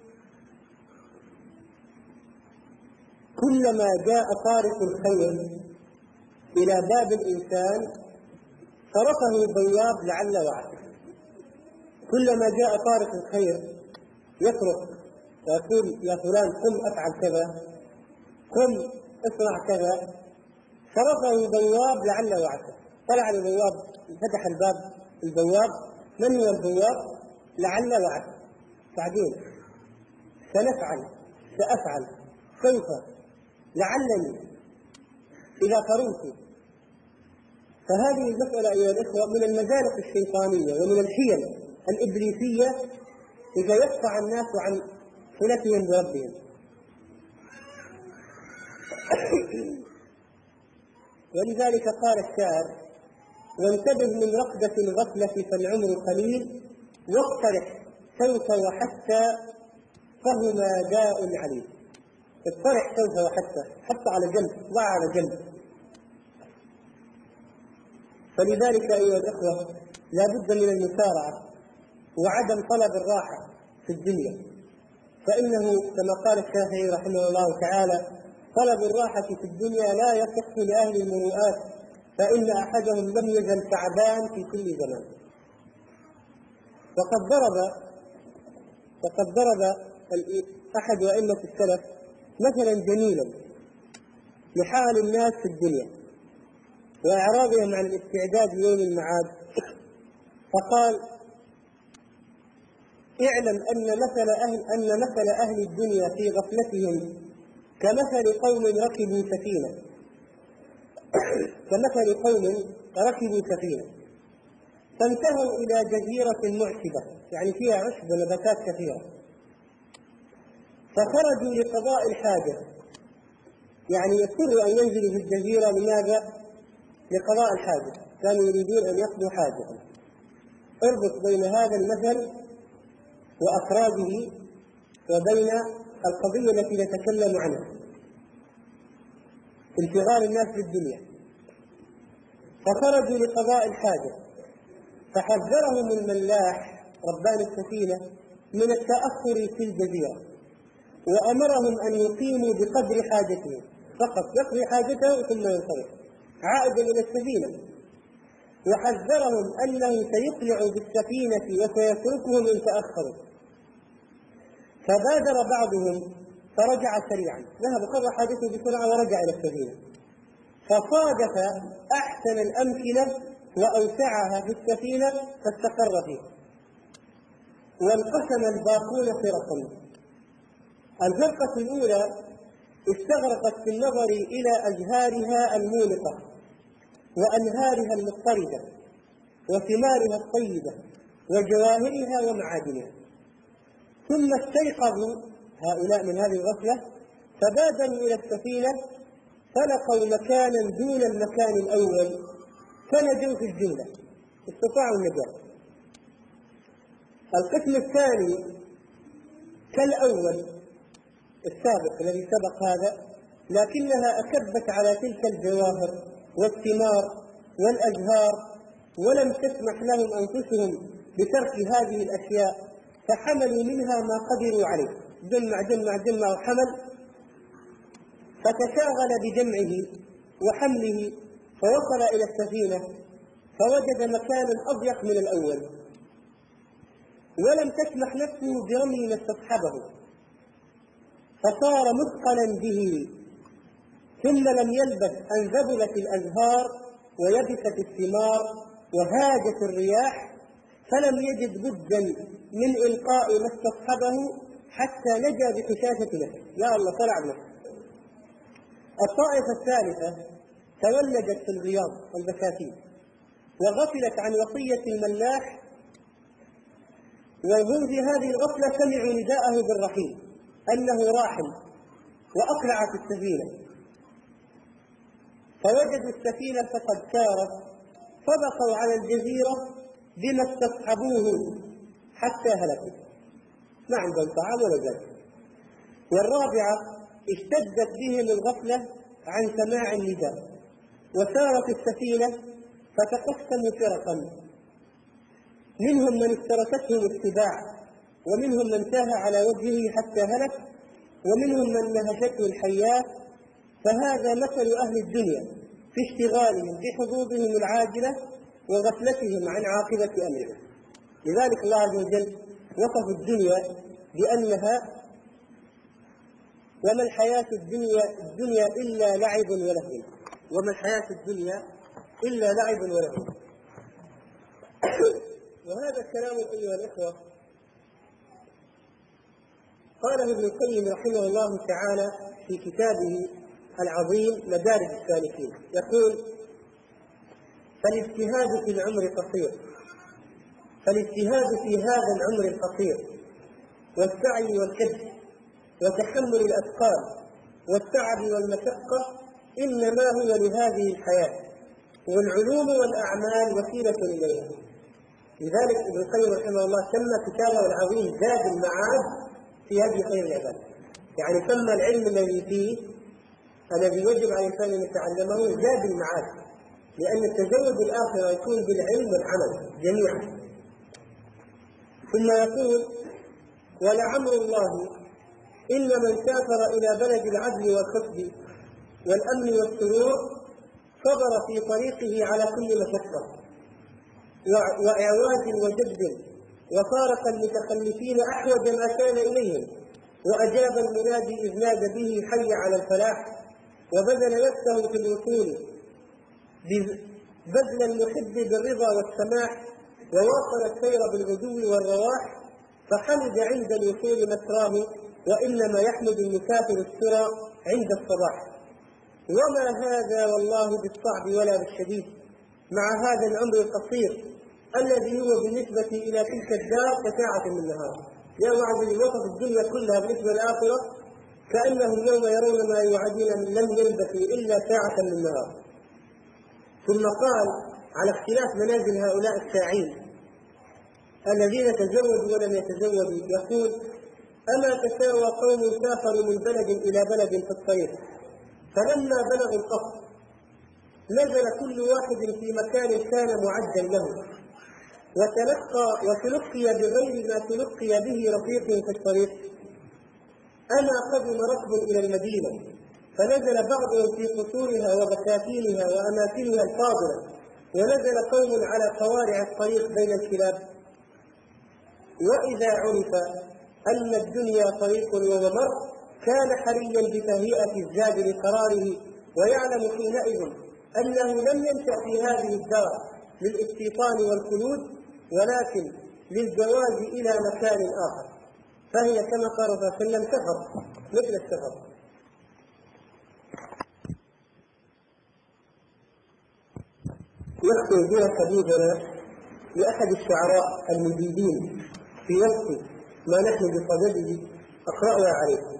Speaker 1: كلما جاء طارق الخير إلى باب الإنسان صرفه بواب لعل وعسى. كلما جاء طارق الخير يطرق ويقول: يا فلان قم أفعل كذا، قم اصنع كذا، صرفه بواب لعل وعسى. طلع البواب، فتح البواب. من هو البواب؟ لعل وعسى. بعدين سنفعل، سأفعل، سوف، لعلني، إذا قررت. فهذه المسألة أيها الإخوة من المزالق الشيطانية ومن الحيل الإبليسية إذا يقطع الناس عن صلتهم بربهم. ولذلك قال الشاعر: وانتبه من رقدة الغفلة فالعمر قليل، واقترح سوف وحتى فهما داء عليم. اقترح سوف وحتى، حتى على جنب، ضع على جنب. فلذلك أيها الأخوة لا بد من المسارعة وعدم طلب الراحة في الدنيا، فإنه كما قال الشافعي رحمه الله تعالى: طلب الراحة في الدنيا لا يصح لأهل المروءات، فإن أحدهم لم يزل تعبان في كل زمان. وقد ضرب أحد أئمة السلف مثلا جميلا لحال الناس في الدنيا وإعراضهم عن الاستعداد ليوم المعاد، فقال: اعلم أن مثل أهل الدنيا في غفلتهم كمثل قوم ركبوا سفينة فانتهوا إلى جزيرة معشبة، يعني فيها عشب ونباتات كثيرة، فخرجوا لقضاء الحاجة. يعني يضطروا أن ينزلوا في الجزيرة. لماذا؟ لقضاء الحاجة، كانوا يريدون أن يقضوا حاجة. اربط بين هذا المثل وأفراده وبين القضية التي نتكلم عنها، انشغال الناس بالدنيا. فخرجوا لقضاء الحاجة فحذرهم الملاح ربان السفينة من التأخر في الجزيرة، وأمرهم أن يقيموا بقدر حاجتهم فقط، يقضي حاجته ثم ينصرف عائدا إلى السفينة. وحذرهم أنه سيقلع بالسفينة وسيتركهم إن تأخروا. فبادر بعضهم فرجع سريعا، ذهب قضى حاجته بسرعة ورجع إلى السفينة، فصادف أحسن الأمكنة وأوسعها في السفينة فاستقر فيه. وانقسم الباقون فرقا. الفرقة الأولى استغرقت في النظر إلى أزهارها المونقة وأنهارها المضطردة وثمارها الطيبة وجواهرها ومعادنها، ثم استيقظوا هؤلاء من هذه الغفلة فبادروا إلى السفينة، فلقوا مكانا دون المكان الأول فنجوا في الجملة، استطاعوا النجاة. القسم الثاني كالأول السابق الذي سبق هذا، لكنها أكبت على تلك الجواهر والثمار والأزهار ولم تسمح لهم أنفسهم بترك هذه الأشياء، فحملوا منها ما قدروا عليه، جمع وحمل، فتشاغل بجمعه وحمله فوصل إلى السفينة فوجد مكانا أضيق من الأول، ولم تسمح نفسه برمي ما استصحبه فصار مثقلا به، ثم لم يلبث أن ذبلت الأزهار ويبست الثمار وهاجت الرياح، فلم يجد بدا من إلقاء ما استصحبه حتى نجا بحشاشة نفسه. يا الله طلع نفسه. الطائفة الثالثة تولدت في الرياض البساتين وغفلت عن وصية الملاح، وهم في هذه الغفلة سمعوا نداءه بالرحيل أنه راحل وأقلعت السفينة، فوجدوا السفينة قد سارت، فبقوا على الجزيرة بما استصحبوه حتى هلكوا، ما عندهم طعام ولا زاد. والرابعة اشتدت بهم الغفلة عن سماع النداء وسارت السفينة فتقسموا فرقا، منهم من افترسته السباع، ومنهم من تاه على وجهه حتى هلك، ومنهم من نهشته الحيات. فهذا مثل أهل الدنيا في اشتغالهم بحظوظهم العاجلة وغفلتهم عن عاقبة أمرهم. لذلك الله عز وجل وصف الدنيا بأنها وما الحياة الدنيا إلا لعب ولهو، وما الحياة الدنيا إلا لعب ولهو. وهذا الكلام أيها الإخوة قاله ابن القيم رحمه الله تعالى في كتابه العظيم مدارج السالكين، يقول: فالاجتهاد في العمر قصير، فالاجتهاد في هذا العمر القصير والسعي والكد وتحمل الأثقال والتعب والمشقة إنما هو لهذه الحياة، والعلوم والأعمال وسيلة إليها. لذلك ابن القيم رحمه الله سمى كتابه العظيم زاد المعاد في هدي خير العباد، يعني سمى العلم الذي يجب على الإنسان أن يتعلمه زاد المعاد، لأن التزود الآخرة يكون بالعلم والعمل جميعا. ثم يقول: ولعمر الله إن من سافر إلى بلد العدل والحسن والأمن والسرور صبر في طريقه على كل مشقة وإعواز وجد، وفارق المتخلفين أحوج ما كان إليهم، وأجاب المنادي إذ نادى به حي على الفلاح، وبذل نفسه في الوصول بذل المحب بالرضا والسماح، وواصل السير بالغدو والرواح، فحمد عند الوصول مسراه، وإنما يحمد المسافر السرى عند الصباح. وما هذا والله بالصعب ولا بالشديد مع هذا العمر القصير الذي هو بالنسبة إلى تلك الدار كساعة من نهار. يا بعض وصف الدنيا كلها بالنسبة للآخرة كأنهم يوم يرون ما يوعدون لم يلبثوا إلا ساعة من نهار. ثم قال على اختلاف منازل هؤلاء الساعين الذين تزودوا ولم يتزودوا، يقول: أما تساوى قوم سافروا من بلد إلى بلد في الطريق، فلما بلغوا القصر نزل كل واحد في مكان كان معدا له، وتلقي بغير ما تلقي به رفيق في الطريق. أما قدم ركب إلى المدينة فنزل بعضهم في قصورها وبساتينها وأماكنها الفاضلة، ونزل قوم على قوارع الطريق بين الكلاب. وإذا عرف أن الدنيا طريق وممر كان حريا بتهيئة الزاد لقراره، ويعلم حينئذ أنه لم ينشأ في هذه الدار للاستيطان والخلود، ولكن للجواز إلى مكان آخر، فهي كما قال صلى الله عليه وسلم سفر مثل السفر. نختم بها حديثنا لأحد الشعراء المجيدين في وقت ما نحن بصدده، أقرأها عليكم.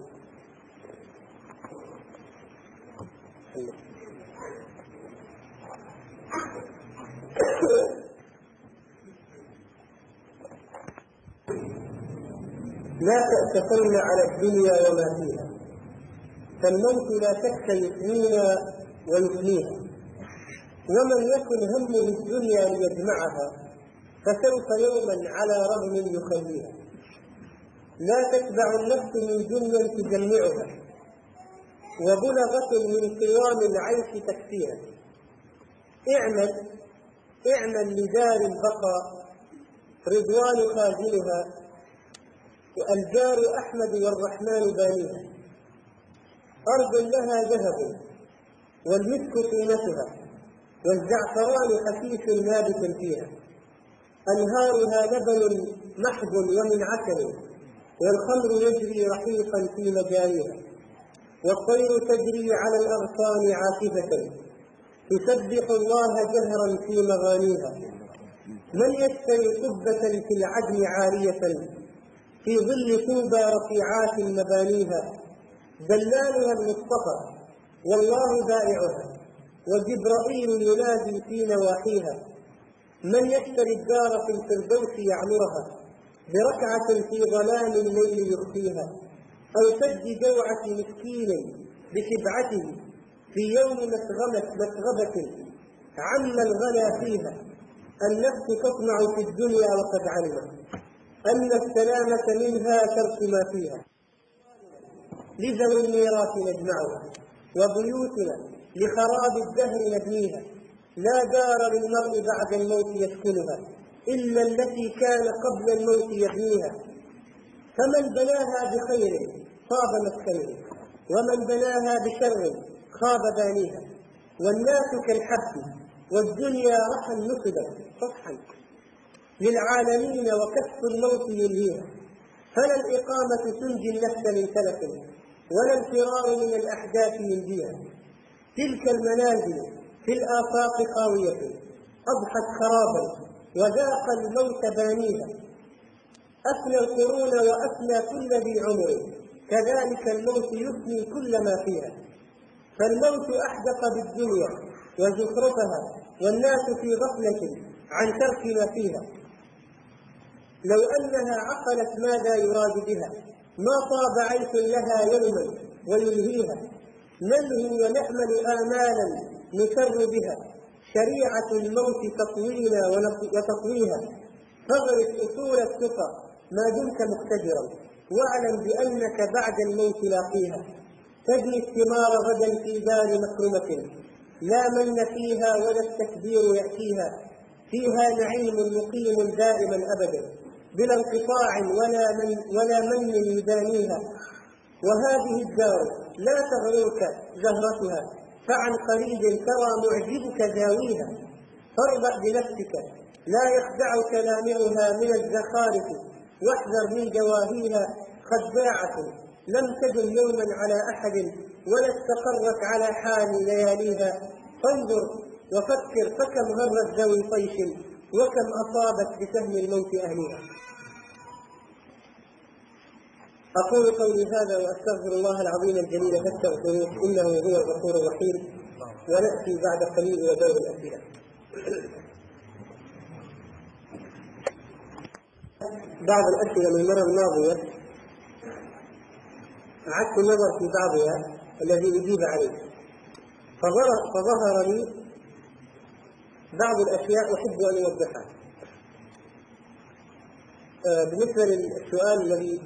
Speaker 1: لا تأسفن على الدنيا وما فيها، فالموت لا شك يثنينا ويثنيها، ومن يكن همه الدنيا ليجمعها فسوف يوما على رغم يخليها. لا تتبع النفس من دنيا تجمعها، وبلغة من قوام العيش تكفيها. اعمل لدار البقاء رضوان خازنها، والجار أحمد والرحمن بانيها. أرض لها ذهب والمسك قيمتها، والزعفران حشيش نابت فيها. أنهارها لبن محض ومن عسل، والخمر يجري رحيقا في مجاريها. والطير تجري على الأغصان عاكفة، تسبح الله جهرا في مغانيها. من يشتري قبة في العدن عارية، في ظل طوبى رفيعات مبانيها. دلالها المصطفى والله بائعها، وجبرائيل ينادي في نواحيها. من يشتري الدار في الفردوس يعمرها، بركعة في ظلام الليل يخفيها. أو سد جوعة مسكين بشبعته، في يوم مسغبة عم الغلا فيها. النفس تطمع في الدنيا وقد علمت أن السلامة منها ترك ما فيها. لذوي الميراث نجمعها، وبيوتنا لخراب الدهر نبنيها. لا دار للمرء بعد الموت يسكنها، إلا التي كان قبل الموت يبنيها. فمن بناها بخير طاب مسكنه، ومن بناها بشر خاب بانيها. والناس كالحب والدنيا رحا نصبت صفحا للعالمين، وكف الموت يلهيها. فلا الإقامة تنجي النفس من تلف، ولا الفرار من الأحداث ينجيها. تلك المنازل في الآفاق خاوية، أضحت خرابا وذاق الموت بانيها. أفنى القرون وأفنى كل ذي عمر، كذلك الموت يفني كل ما فيها. فالموت أحدق بالدنيا وزخرفها، والناس في غفلة عن ترك ما فيها. لو أنها عقلت ماذا يراد بها، ما طاب عيش لها يوما ويلهيها. نلهي ونأمل آمالا نسر بها، شريعة الموت تطوينا وتطويها. فاغرس أصول الثقة ما دمت مقتدرا، واعلم بأنك بعد الموت لاقيها. تجني الثمار غدا في دار مكرمة، لا من فيها ولا التكبير يأتيها. فيها نعيم مقيم دائما أبدا، بلا انقطاع ولا من يدانيها. وهذه الدار لا تغررك زهرتها، فعن قريب ترى معجبك زاويها. فاربأ بنفسك لا يخدعك لامعها من الزخارف، واحذر من جواهيها. خداعة لم تدم يوما على أحد، ولا استقرت على حال لياليها. فانظر وفكر، فكم غرت ذوي طيش، وكم أصابت بسهم الموت أهلها. أقول قولي هذا وأستغفر الله العظيم الجليل فاستغفروه إنه هو الغفور الرحيم. ونأتي بعد قليل ودور الأسئلة. بعض الأسئلة من المرة الماضية أعدت النظر في بعضها الذي أجيب عليه، فظهر لي بعض الأشياء أحب أن أوضحها. بالنسبة للسؤال الذي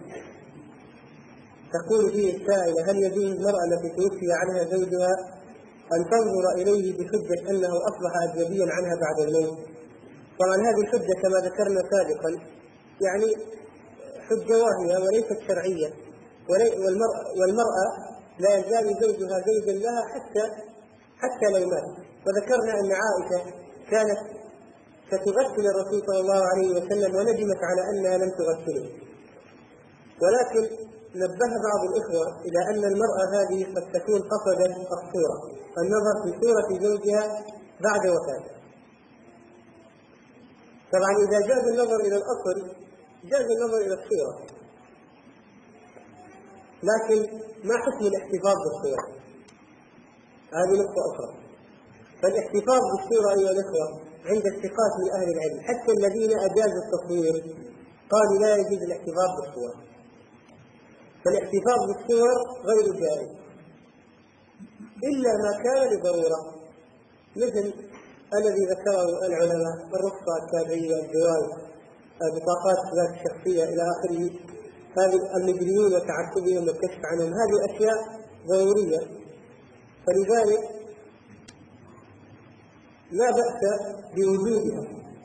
Speaker 1: تقول فيه السائلة: هل يجوز المرأة التي توفي عنها زوجها أن تنظر إليه بحجة أنه أصبح أجنبيا عنها بعد الموت؟ طبعا هذه الحجة كما ذكرنا سابقا يعني حجة واهية وليست شرعية، والمرأة لا يزال زوجها زوجا لها حتى لو مات. وذكرنا أن عائشة كانت ستغسل الرسول صلى الله عليه وسلم وندمت على أنها لم تغسله، ولكن نبه بعض الإخوة إلى أن المرأة هذه قد تكون قصدت الصورة، النظر في صورة زوجها بعد وفاته. طبعا إذا جاز النظر إلى الأصل جاز النظر إلى الصورة، لكن ما حكم الاحتفاظ بالصورة؟ هذه نقطة أخرى. فالاحتفاظ بالصورة أيها الإخوة عند الثقات من أهل العلم حتى الذين أجازوا التصوير قالوا لا يجوز الاحتفاظ بالصور، فالاحتفاظ بالصور غير جائز إلا ما كان لضرورة، مثل الذي ذكره العلماء: الرخصة التابعية، الجواز، بطاقات ذات الشخصية إلى آخره. هذه المجرمين وتعقبهم والكشف عنهم هذه أشياء ضرورية، فلذلك لا بأس بوجودها.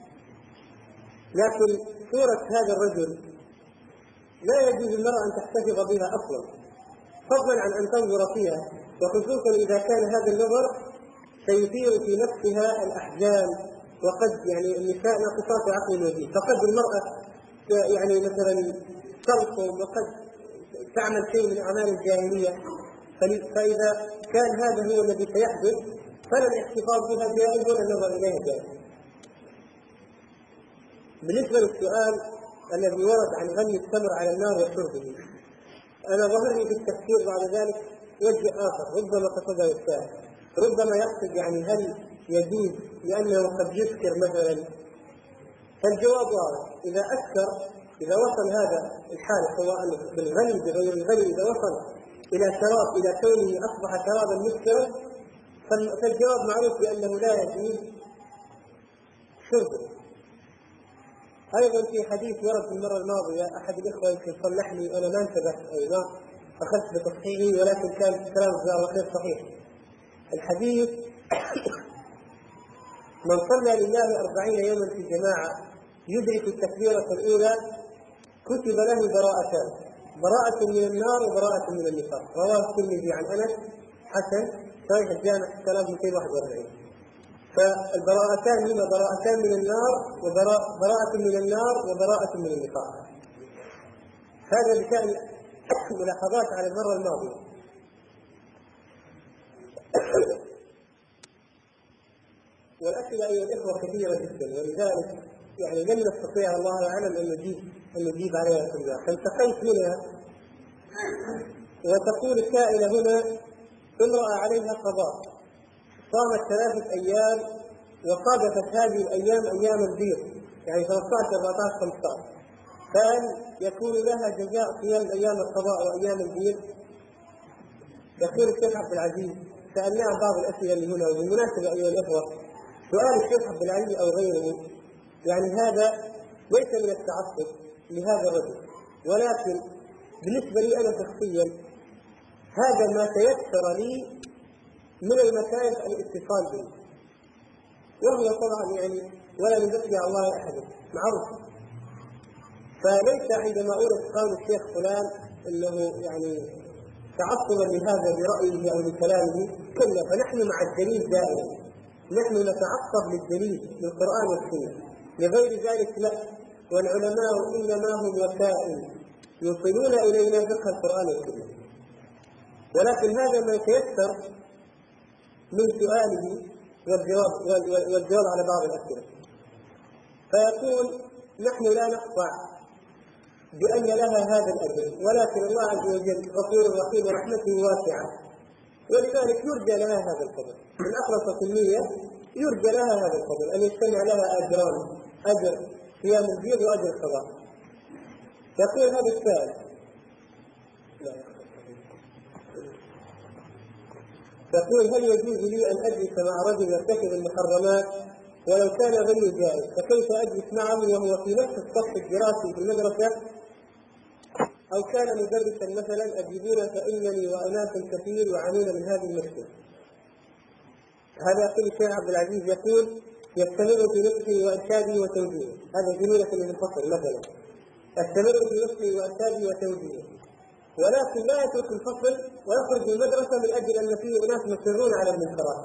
Speaker 1: لكن صورة هذا الرجل لا يجوز المرأة أن تحتفظ بها أصلا، فضلا عن أن تنظر فيها، وخصوصا إذا كان هذا النظر سيثير في نفسها الأحزان، وقد يعني النساء ناقصات عقل وجيه، فقد المرأة يعني مثلا تلقم وقد تعمل شيء من أعمال الجاهلية. فإذا كان هذا هو الذي سيحدث فلا الاحتفاظ بها جائز ولا النظر إليها جائز. بالنسبة للسؤال الذي ورد عن غلي التمر على النار وشربه، أنا ظهرني في التفسير بعد ذلك وجه آخر ربما قصده السائل، ربما يقصد يعني هل يجوز لأنه قد يسكر مثلا. فالجواب واضح: إذا أسكر، إذا وصل هذا الحال سواء بالغلي بغير الغلي، إذا وصل إلى شراب، إلى كونه أصبح شرابا مسكرا، فالجواب معروف بأنه لا يجوز شربه. أيضا في حديث ورد المرة الماضية، أحد الإخوة يمكن صلح لي أنا ما انتبهت أو ما أخذت بتصحيحه، ولكن كان كلام جزاه الله خير صحيح. الحديث: من صلى لله 40 يوما في جماعة يدرك التكبيرة الأولى كتب له براءتان: براءة من النار وبراءة من النفاق. رواه الترمذي عن أنس، حسن، صحيح الجامع 3241. فالبراءتان هما براءتان من النار وبراءة من النار وبراءة من النفاق. هذا بشأن ملاحظات على المرة الماضية. والأسئلة أيها الإخوة كثيرة جدا، ولذلك يعني لم نستطيع الله أعلم أن نجيب عليها كلها، فانتقيت منها. وتقول السائلة هنا: امرأة عليها قضاء، صامت 3 أيام وصادفت هذه الأيام أيام البيض، يعني 13 14 15، فهل يكون لها جزاء صيام أيام القضاء وأيام البيض؟ يقول الشيخ عبد العزيز: سألناه بعض الأسئلة اللي هنا. وبالمناسبة أيها الأخوة، سؤال الشيخ عبد العزيز أو غيره يعني هذا ليس من التعصب لهذا الرجل، ولكن بالنسبة لي أنا شخصيا هذا ما تيسر لي من المسائل الاتصال به، وهو طبعا يعني ولا نزكي على الله أحد معروف. فليس عندما أقول قول الشيخ فلان إنه يعني تعصبا لهذا برأيه أو لكلامه، كلا، فنحن مع الدليل دائما، نحن نتعصب للدليل للقرآن والسنة، لغير ذلك لا. والعلماء إنما هم وسائل يوصلون إلينا فقه القرآن والسنة. ولكن هذا ما يتيسر من سؤاله والجواب على بعض الأسئلة. فيقول: نحن لا نقطع بأن لها هذا الأجر، ولكن الله عز وجل غفور رحيم ورحمته واسعة، ولذلك يرجى لها هذا القدر من أخلص النية، يرجى لها هذا القدر أن يجتمع لها أجران: أجر صيام البيض وأجر القضاء. يقول هذا السائل: يقول: هل يجوز لي أن أجلس مع رجل يرتكب المحرمات ولو كان غير جائز فكيف أجلس معه وهو في نفس الصف الدراسي في المدرسة؟ أو كان مدرسا مثلا أجيبون فإنني وأناس كثير يعانون من هذه المشكلة. هذا يقول الشيخ عبد العزيز، يقول يستمر في نصحه وإرشاده وتوجيهه، هذا زميلة من الفصل مثلا، يستمر في نصحه وإرشاده وتوجيهه، ولكن لا يترك الفصل ويخرج من المدرسة من أجل أن فيه أناس مصرون على المنكرات،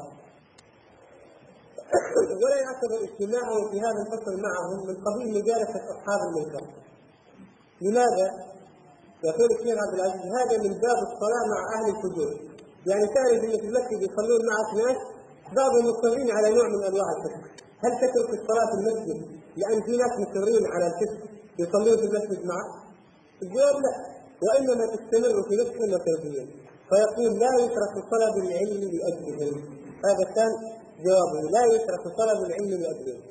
Speaker 1: ولا يعتبر اجتماعه في هذا الفصل معهم من قبيل مجالسة أصحاب المنكر. لماذا؟ يقول الشيخ عبد العزيز هذا من باب الصلاة مع أهل الفجور. يعني تعرف أن في المسجد يصلون معك ناس بعضهم مصرين على نوع من أنواع الفسق، هل تترك الصلاة في المسجد لأن في ناس مصرين على الفسق يصلون في المسجد معك؟ الجواب لا، وإنما تستمر في نفسهم وتوجيههم. فيقول لا يترك طلب العلم لأجلهم، هذا كان جوابه، لا يترك طلب العلم لأجلهم.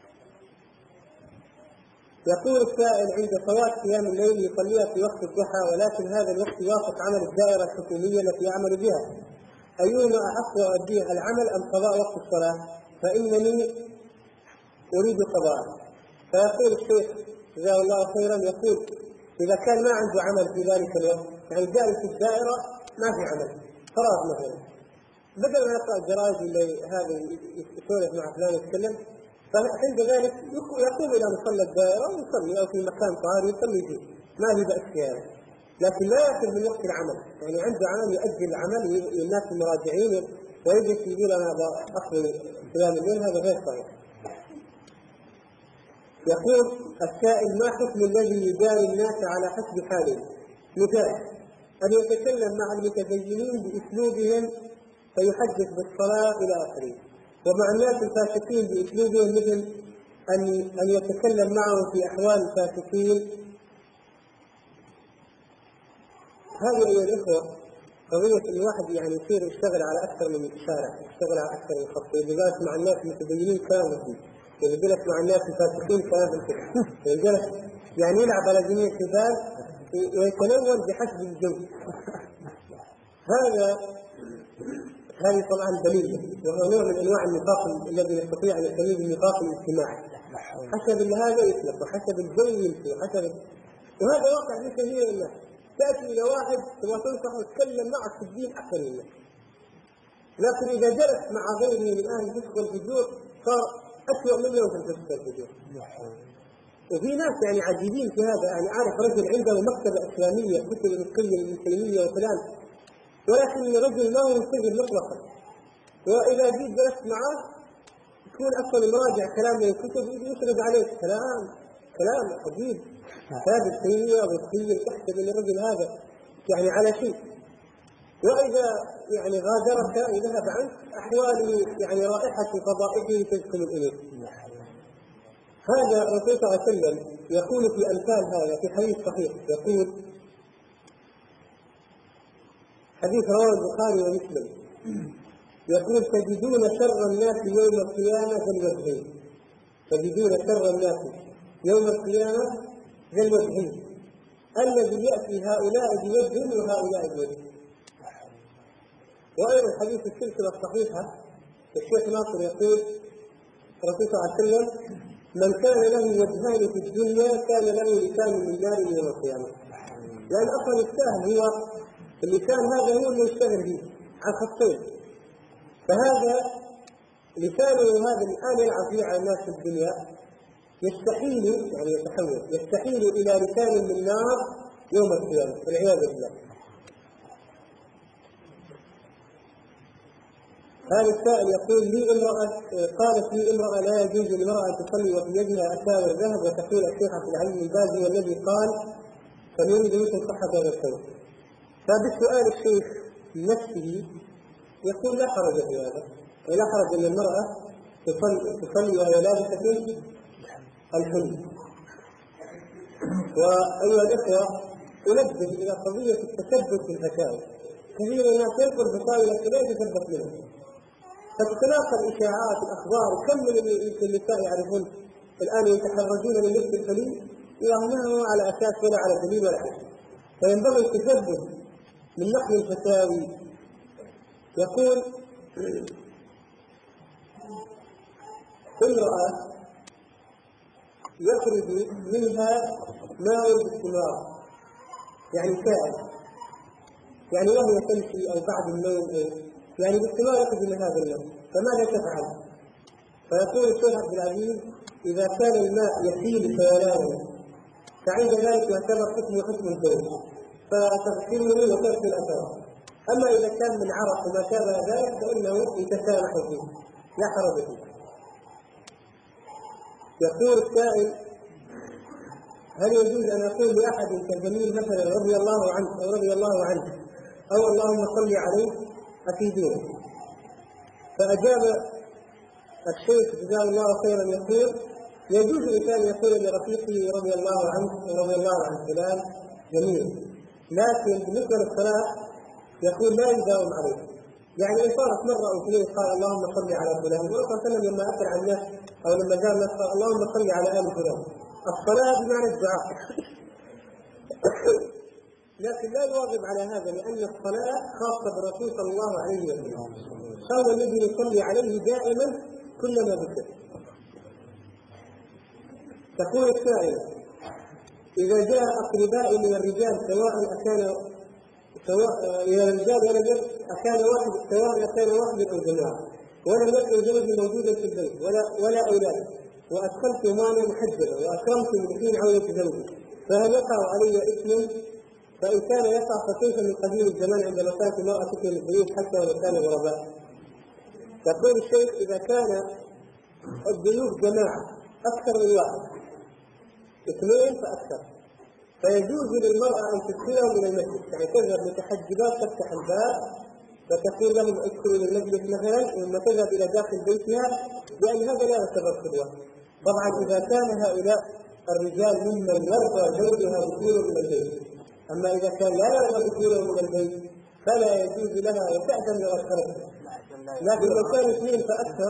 Speaker 1: يقول السائل عند صلاة قيام الليل يصليها في وقت الضحى، ولكن هذا الوقت يوافق عمل الدائرة الحكومية التي يعمل بها، أيهما أحق أؤديه العمل أم قضاء وقت الصلاة؟ فإنني أريد قضاء. فيقول الشيخ جزاه الله خيرا، يقول إذا كان ما عنده عمل في ذلك الوقت، يعني جالس في الدائرة ما في عمل، فراغ مثلا، بدل ما يقرأ الجرائد اللي هذا يسولف مع فلان يتكلم، فعند ذلك يقوم إلى مصلى الدائرة ويصلي، أو في مكان طاهر يصلي فيه، ما في بأس في هذا، لكن لا يأخذ من وقت العمل، يعني عنده عمل يؤجل العمل والناس المراجعين ويجلس يقول أنا أخذ قيام الليل، هذا غير صحيح. يقول السائل ما حكم الذي يداري الناس على حسب حالهم؟ مثال أن يتكلم مع المتدينين بأسلوبهم فيحدث بالصلاة إلى آخره، ومع الناس الفاسقين بأسلوبهم مثل أن يتكلم معهم في أحوال الفاسقين. هذه أيها الإخوة قضية الواحد يعني يصير يشتغل على أكثر من شارع، يشتغل على أكثر من خط، يجلس مع الناس المتدينين كلام فيه، يجلس مع الناس الفاسقين كلام فيه، يجلس يعني يلعب على جميع الحبال ويتنور بحسب الجو. هذه طبعا دليل، وهو نوع من انواع النفاق الذي نستطيع ان نسميه النفاق الاجتماعي، حسب هذا يطلق وحسب الجو يمشي وهذا واقع في كثير من الناس. تاتي الى واحد ثم تنصح وتتكلم معك في الدين احسن منه، لكن اذا جلس مع غيره من اهل الفسق والفجور صار اسوء منه في الفسق والفجور. وفي ناس يعني عجيبين في هذا، يعني اعرف رجل عنده مكتبه اسلاميه كتب القيم ابن تيميه وفلان، ولكن الرجل ما هو مسجل مطلقا، واذا جيت جلست معه يكون اصلا مراجع كلام من الكتب يشرب عليه كلام عجيب، هذه التيميه والقيم تحسب ان الرجل هذا يعني على شيء، واذا يعني غادرك وذهب عنك احواله يعني رائحه فضائحه تدخل الانس. هذا الرسول صلى الله عليه وسلم يقول في امثال هذا في حديث صحيح، يقول حديث رواه البخاري ومسلم، يقول تجدون شر الناس يوم القيامة ذا الوجهين، تجدون شر الناس يوم القيامة ذا الوجهين الذي يأتي هؤلاء بوجه وهؤلاء بوجه. وأيضا حديث السلسلة الصحيحة الشيخ ناصر يقول الرسول صلى الله عليه وسلم من كان له وجهان في الدنيا كان له لسان من نار يوم القيامة، لأن أصلا السهل هو اللسان، هذا هو اللي يشتغل به عن خطين، فهذا لسانه هذا الآن يلعب فيه على الناس في الدنيا، يستحيل يعني يستحيل إلى لسان من نار يوم القيامة والعياذ بالله. هذا السائل يقول لي امرأة قالت لي امرأة لا يجوز للمرأة أن تصلي وفي يدها أساور الذهب، وتقول الشيخ عبد العزيز بن باز هو الذي قال فنريد منكم صحة هذا القول. فبالسؤال الشيخ نفسه يقول لا حرج في هذا، ولا حرج أن المرأة تصلي وهي لابسة الحلي. وأيها الإخوة أنبه إلى قضية التثبت في الفتاوى، كثير من الناس ينقل فتاوى لكن لا يتثبت منها، فتتناقل إشاعات الأخبار، وكم من النساء يعرفون الآن يتحرجون من لبس الحلي ما هو على أساس ولا على دليل ولا حاجة، فينبغي التثبت من نقل الفتاوي. يقول امرأة يخرج منها ماء باستمرار، يعني سائل، يعني وهي تمشي أو بعد النوم يعني باستمرار يخرج من هذا الماء، فماذا تفعل؟ فيقول الشيخ عبد العزيز: إذا كان الماء يسيل سيلانه فعند ذلك يعتبر حكم البول، فتغسله وتغسل أثره. أما إذا كان من عرق وما شابه ذلك فإنه يتسامح فيه لا حرج فيه. يقول السائل: هل يجوز أن أقول لأحد كالجميل مثلا رضي الله عنه أو رضي الله عنه أو اللهم صل عليه أفيدوه؟ فأجاب الشيخ جزاه الله خيرا يقول: يجوز الإنسان يقول لرفيقه رضي الله عنه ورضي الله عن فلان جميل، لكن بالنسبة للصلاة يقول لا يداوم عليه. يعني إن صارت مرة أو اثنين قال اللهم صل على فلان، والرسول صلى الله عليه وسلم لما أثر على الناس أو لما جاء الناس قال اللهم صل على آل فلان. الصلاة بمعنى الدعاء لكن لا يواظب على هذا، لأن الصلاة خاصة بالرسول صلى الله عليه وسلم، هو الذي يصلي عليه دائما كلما ذكر. تقول السائلة: إذا جاء أقربائي من الرجال سواء أكان واحد أو جماعة، ولم يكن زوجي موجودا في البيت ولا أولاد، وأدخلت مانا محجبة وأكرمت من حين عودة زوجي، فهل يقع علي إثم؟ فإن كان يقع فكيف من قديم الزمان عندما كانت المرأة تكرم الضيوف حتى ولو كانوا غرباء؟ يقول الشيخ: إذا كان الضيوف جماعة أكثر من واحد، اثنين فأكثر، فيجوز للمرأة أن تدخلهم إلى المسجد، يعني تذهب متحجبات تفتح الباب وتقول لهم ادخلوا إلى المسجد مثلا، ثم تذهب إلى داخل بيتها، لأن هذا لا يعتبر خلوة. طبعا إذا كان هؤلاء الرجال ممن يرضى زوجها دخوله من البيت، أما إذا كان لا يرضى دخوله من البيت فلا يجوز لها وتأذن لغيرها. لكن لو كانوا اثنين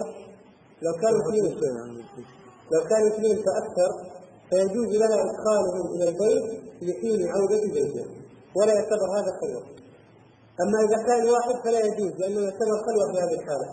Speaker 1: فأكثر فيجوز لها إدخالهم إلى البيت لحين عودة بيتها ولا يعتبر هذا خلوة. أما إذا كان واحد فلا يجوز، لأنه يعتبر خلوة في هذه الحالة.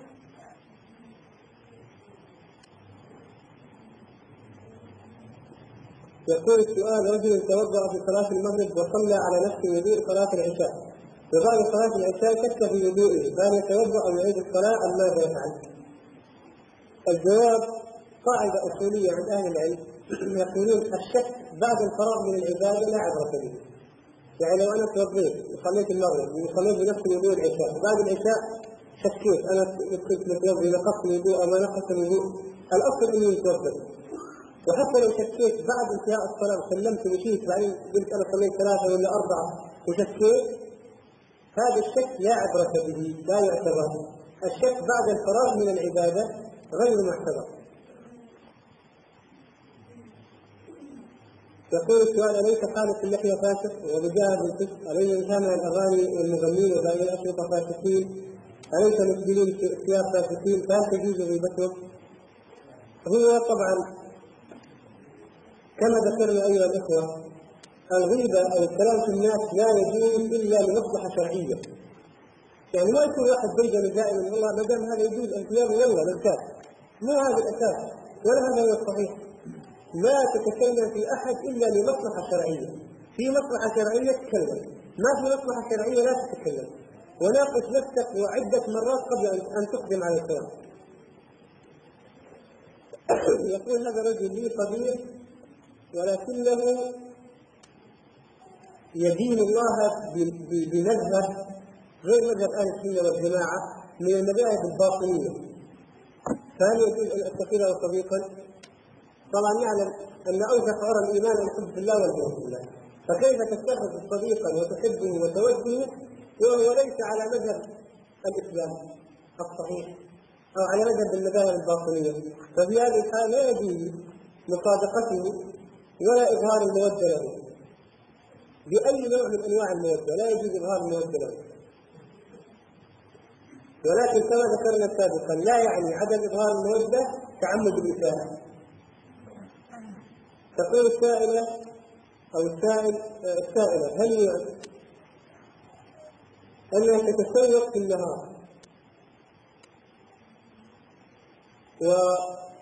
Speaker 1: يقول السؤال: رجل توضأ في صلاة المغرب وصلى على نفس وضوء صلاة العشاء، وبعد صلاة العشاء شك في وضوئه، فهل يتوضأ أو يعيد الصلاة أم ماذا يفعل؟ الجواب: قاعدة أصولية عند أهل العلم يقولون الشك بعد الفراغ من العبادة لا عبرة به. يعني لو أنا توضيت وصليت المغرب وصليت بنفس وضوء العشاء، بعد العشاء شكيت أنا كنت متوضي نقصت الوضوء أو ما نقصت الوضوء، الأصل إني متوضي. وحتى لو شكيت بعد انتهاء الصلاة وسلمت ومشيت بعدين قلت أنا صليت 3 ولا 4 وشكيت، هذا الشك لا عبرة به، لا يعتبر. الشك بعد الفراغ من العبادة غير معتبر. يقول السؤال: أليس حالة اللحية فاسق وبجاهد الفسق؟ أليس الإنسان من الأغاني والمغنين وباقي الأشرطة فاسقين؟ أليس مسجلين ثياب فاسقين؟ فهل تجوز غيبتهم؟ هو طبعا كما ذكرنا أيها الأخوة، الغيبة أو الكلام في الناس لا يجوز إلا لمصلحة شرعية. يعني ما يكون واحد بيجي دائما والله ما دام هذا يجوز الثياب يلا نرتاح، مو هذا الأساس ولا هذا هو الصحيح. لا تتكلم في أحد إلا لمصلحة شرعية، في مصلحة شرعية تتكلم، ما في مصلحة شرعية لا تتكلم، وناقش نفسك وعدة مرات قبل أن تقدم على الكلام. يقول: هذا رجل لي صديق ولكنه يدين الله بمذهب غير مذهب أهل السنة والجماعة من المذاهب الباطنية، فهل يجوز أن أتخذه صديقا؟ طبعا نعلم أن أوثق عرى الإيمان الحب بالله والبغض بالله، فكيف تتخذ صديقا وتحبه وتوده وهو ليس على مذهب الإسلام الصحيح أو على مذهب المذاهب الباطنية؟ ففي هذه الحالة لا يجوز مصادقته ولا إظهار المودة له بأي نوع من أنواع المودة، لا يجوز إظهار المودة له. ولكن كما ذكرنا سابقا لا يعني عدم إظهار المودة تعمد الإساءة. تقول السائلة أو السائلة: هل أنها تتسوق في النهار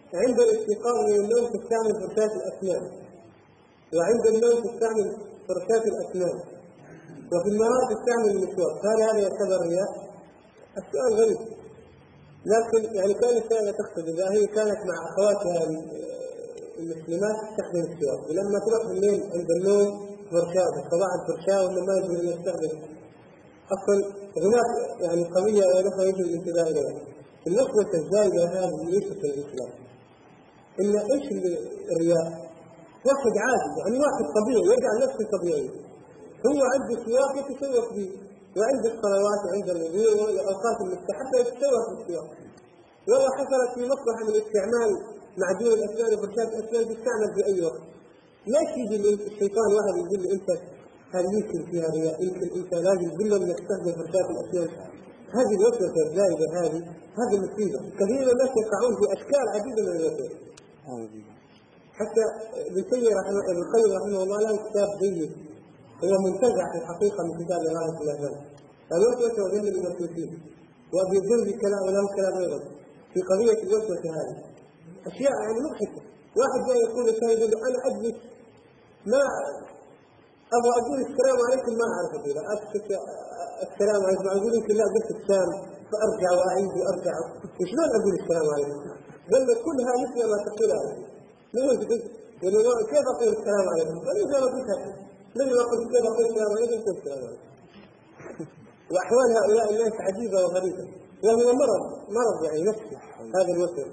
Speaker 1: عند الاستيقاظ من النوم تستعمل فرشاة الأسنان، وعند النوم تستعمل فرشاة الأسنان، وفي النهار تستعمل المسواك، هل هذا يعتبر رياء؟ السؤال غريب، لكن يعني كان السائلة تقصد إذا هي كانت مع أخواتها المسلمات تستخدم السواك، ولما تروح بالليل عند النوم فرشاة طبعا الفرشاة وإنه ما يجب أن يستخدم. أصلا هناك يعني قضية ونحن يجب الانتباه إليها. النخوة الزايدة هذه ليست في الإسلام. إن إيش الرياء؟ واحد عادي يعني واحد طبيعي يرجع نفسه طبيعي، هو عنده سواك يتسوق به، وعند الصلوات وعند الوضوء والأوقات المستحبة يتسوق بالسواك. والله حصلت في مصلحة من استعمال معجون الأسنان وفرشاة الأسنان تستعمل في أي وقت. ليش يجي الشيطان واحد يقول لي أنت هل يمكن فيها رياء؟ يمكن أنت لازم تقول لهم تستخدم فرشاة الأسنان. هذه الوسوسة الزائدة هذه مصيبة. كثير من الناس يقعون في أشكال عديدة من الوسوسة. حتى ابن القيم رحمه الله له كتاب جيد هو منتزع في الحقيقة من كتاب إغاثة الأحلام الوسوسة وذل الموسوسين، وأبي الجوزي كلام وله كلام أيضا في قضية الوسوسة هذه أشياء يعني مضحكة. واحد جاي يقول الشيء يقول أنا أجلس ما أبغى أقول السلام عليكم ما أعرف أقول السلام عليكم، أقول يمكن لا قلت السلام فأرجع وأعيد وأرجع وشلون أقول السلام عليكم؟ قال له كلها مثل ما تقولها. يعني كيف أقول السلام عليكم؟ فليس ما قلتها لما قلت كيف أقول السلام عليكم قلت السلام عليكم. وأحوال هؤلاء الناس عجيبة وغريبة، وهو مرض يعني نفسي هذا الوسوسة.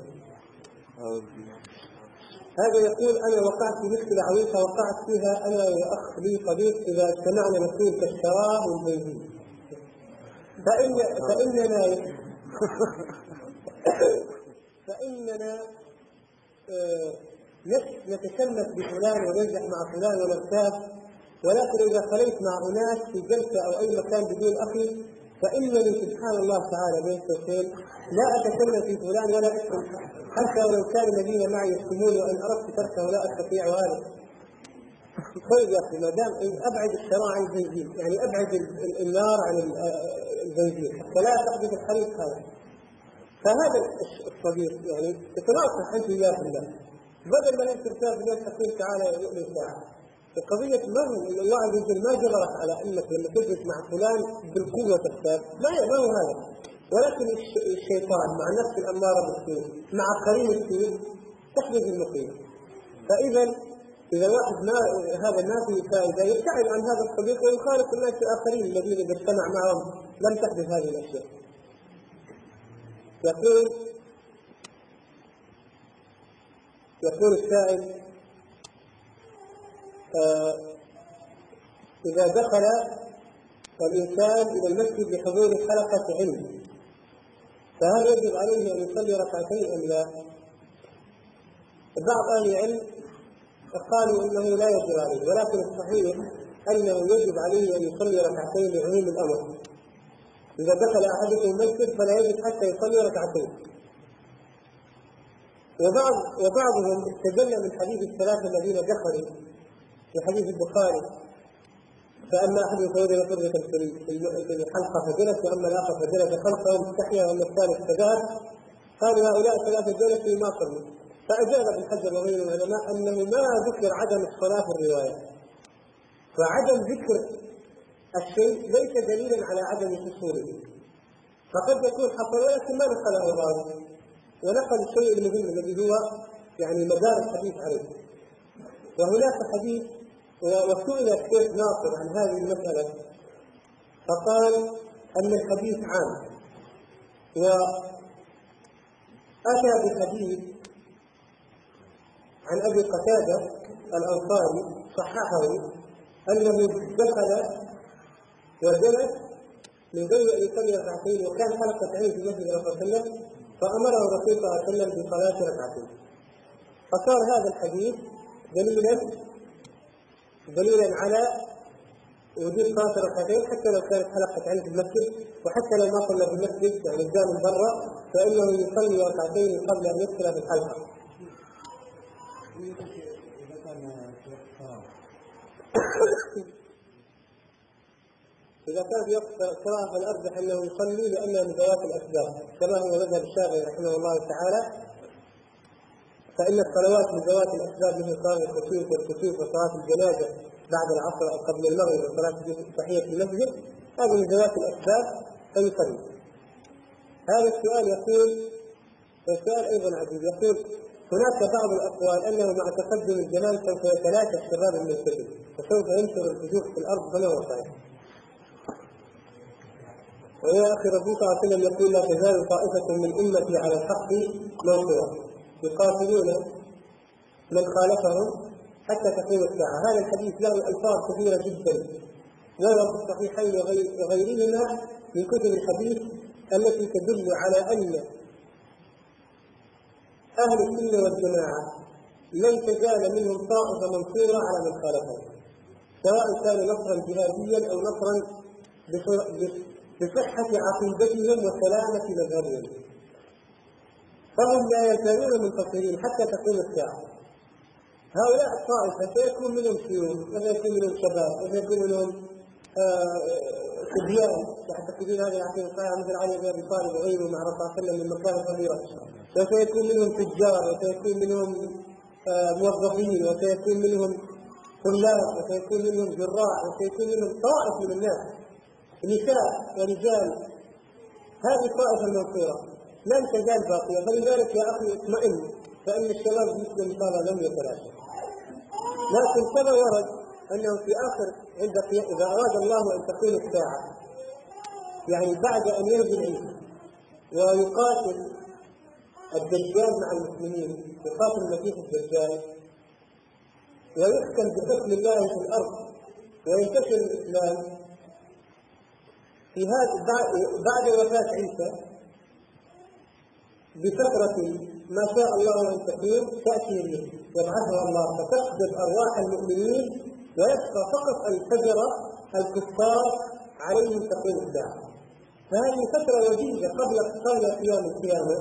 Speaker 1: هذا يقول أنا وقعت في مشكلة عويصة وقعت فيها أنا وأخ لي صديق إذا اجتمعنا مسؤول كالشراب والبنزين فإننا نتشمس بفلان وننجح مع فلان ونرتاح، ولكن إذا خليت مع أناس في جلسة أو أي مكان بدون أخي فإنني سبحان الله تعالى بين قوسين لا أتشمس في فلان ولا أشتم حتى ولو كان الذين معي يشتمون وإن أردت تركه لا أستطيع. هذا طيب يا أخي ما دام أبعد الشراع عن البنزين، يعني أبعد النار عن البنزين حتى لا تحدث الحريق هذا. فهذا الصديق يعني يتناقض أنت وياه بالله، بدل ما ترتاح بالله تقول تعالى يؤمن ساعة. القضية الله عز وجل ما جبرك على أنك لما تجلس مع فلان بالقوة تختار، ما هو هذا، ولكن الشيطان مع النفس الأمارة بالسوء مع قرين السوء تحدث المصيبة. إذا واحد هذا الناس فائدة يبتعد عن هذا الصديق ويخالف الناس الآخرين الذين إذا اجتمع معهم لم تحدث هذه الأشياء. يقول السائل إذا دخل الإنسان إلى المسجد لحضور حلقة علم فهل يجب عليه أن يصلي ركعتين أم لا؟ بعض أهل العلم قالوا إنه لا يجب عليه، ولكن الصحيح أنه يجب عليه أن يصلي ركعتين لعموم الأمر. إذا دخل أحدكم المسجد فلا يجب حتى يصلي ركعتين. وبعضهم استدل من حديث الثلاثة الذين دخلوا في حديث البخاري فأما أحد فوجد فرجة في الحلقة فجلس وأما الآخر فجلس خلفه مستحيا وأما الثالث فذهب، قالوا هؤلاء ثلاثة جلسوا ما صلوا. فأجاب ابن حجر وغيره من العلماء أنه ما ذكر عدم الصلاة في الرواية، فعدم ذكر الشيء ليس دليلا على عدم حصوله، فقد يكون حصل ولكن ما نقله الراوي ونقل الشيء المهم الذي هو يعني مدار الحديث عليه. وهناك حديث وسئل الشيخ ناصر عن هذه المسألة فقال أن الحديث عام، وأتى بحديث عن أبي قتادة الأنصاري صححه أنه دخل وجلس من غير أن يصلي ركعتين وكان حلقة علم في مسجد الرسول صلى الله عليه وسلم فأمره الرسول صلى الله عليه وسلم بصلاة ركعتين، فصار هذا الحديث دليلا على وجود صلاة ركعتين حتى لو كانت حلقة علم في المسجد، وحتى لو ما صلى في المسجد يعني جاء من برا فإنه يصلي ركعتين قبل أن يدخل في الحلقة. إذا كان في وقت الصلاة فالأرجح أنه يصلي لأنه من ذوات الأسباب كما هو مذهب الشافعي رحمه الله تعالى. فإن الصلوات من ذوات الأسباب مثل صلاة الكسوف والكسوف وصلاة الجنازة بعد العصر أو قبل المغرب وصلاة تحية المسجد هذه من ذوات الأسباب فيصلي. هذا السؤال يقول السؤال أيضا عجيب، يقول هناك بعض الأقوال أنه مع تقدم الزمان سوف يتلاشى الشباب الملتزم وسوف ينشر الفجور في الأرض فما هو صحيح؟ ويا أخي الرسول صلى الله عليه وسلم يقول لا تزال طائفة من أمتي على الحق منصورة يقاتلون من خالفهم حتى تقوم الساعة. هذا الحديث له ألفاظ كثيرة جدا ورد في الصحيحين وغيرهما من كتب الحديث التي تدل على أن أهل السنة والجماعة لن تزال منهم طائفة منصورة على من خالفهم، سواء كان نصرا جهاديا أو نصرا بصحة عقيدتهم وسلامة مذهبهم، فهم لا يزالون منتصرين حتى تقوم الساعة. هؤلاء الطائفة سيكون منهم شيوخ وسيكون منهم شباب وسيكون منهم صبيان يعتقدون هذه العقيدة الصحيحة مثل علي بن أبي طالب وغيره مع الرسول صلى الله عليه وسلم من مكانة كبيرة، وسيكون منهم تجار وسيكون منهم موظفين وسيكون منهم طلاب وسيكون منهم زراع وسيكون منهم طائف من الناس نساء ورجال. هذه الطائفة المنصورة لن تزال باقية، فلذلك يا أخي اطمئن فإن الشباب المسلم إن شاء الله لم يتلاشى. لكن كما ورد أنه في آخر إذا أراد الله أن تكون الساعة يعني بعد أن ينزل عيسى ويقاتل الدجال مع المسلمين، يقاتل المسيح الدجال ويحكم بحكم الله في الأرض وينتشر الإسلام، في هذا بعد وفاة عيسى بفترة ما شاء الله أن تكون تأتي الريح يبعثها الله فتقبض أرواح المؤمنين ويبقى فقط الفجرة الكفار عليهم تقوم الساعة. فهذه فترة وجيزة قبل قيام القيامة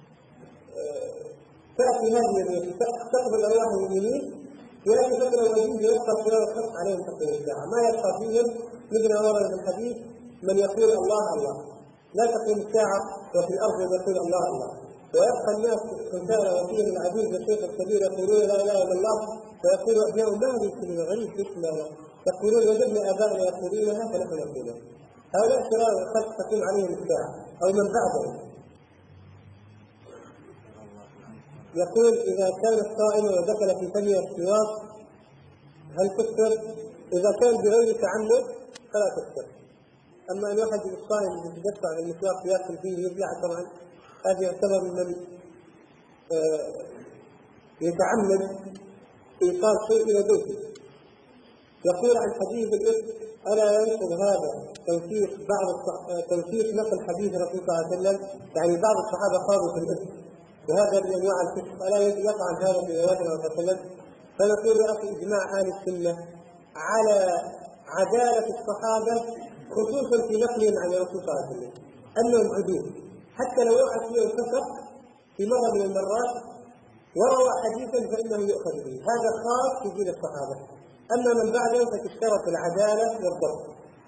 Speaker 1: تأتي هذه الريح تقبض أرواح المؤمنين، وهذه فترة وجيزة يبقى القيام الحق عليهم تقوم الساعة، ما يبقى فيهم مثل ما ورد في الحديث من يقول الله الله، لا تقوم الساعة وفي الأرض يقول الله الله، ويبقى الناس كنتانا وفيهم العجوز والشيخ الكبير يقولون لا إله إلا الله، ويقول أحياء ما هذه الكلمة غريب اسمها، يقولون وجدنا آبائنا يقولونها فنحن نقولها. هؤلاء شرار الخلق تقوم عليهم الساعة أو من بعدهم. يقول إذا كان الصائم ودخل في فمه السواك هل تكفر؟ إذا كان بغير تعمد فلا تكفر. أما أن واحد الصائم يتدفع في المسواك يأكل فيه يبلع طبعا هذا يعتبر من يتعمد إيصال شيء إلى بيته. يقول عن حديث الإفك ألا ينقض هذا توثيق نقل حديث الرسول صلى الله عليه وسلم، يعني بعض الصحابة خاضوا في الإفك وهذا من أنواع الفسق، ألا يقع هذا في رواية الرسول صلى الله عليه وسلم؟ فنقول يا أخي إجماع أهل السنة على عدالة الصحابة خصوصا في نقلهم عن الرسول صلى الله عليه وسلم أنهم عدول، حتى لو وقع فيه فسق في مرة من المرات وروى حديثا فإنه يؤخذ به، هذا خاص في دين الصحابة. أما من بعدهم فتشترط العدالة والضبط.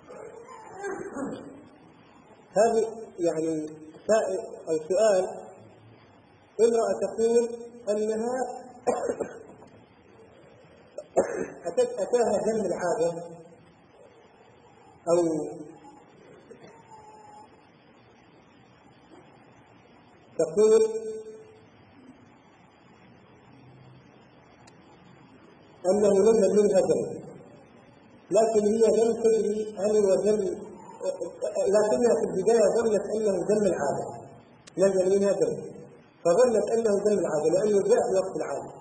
Speaker 1: هذه يعني السؤال امرأة تقول أنها أتاها دم العادة أو تقول أنه نزل منها دم، لكن هي لم تدري هل هو دم، لكنها في البداية ظنت أنه دم العادة، نزل منها دم فظنت أنه دم العادة لأنه جاء في وقت العادة،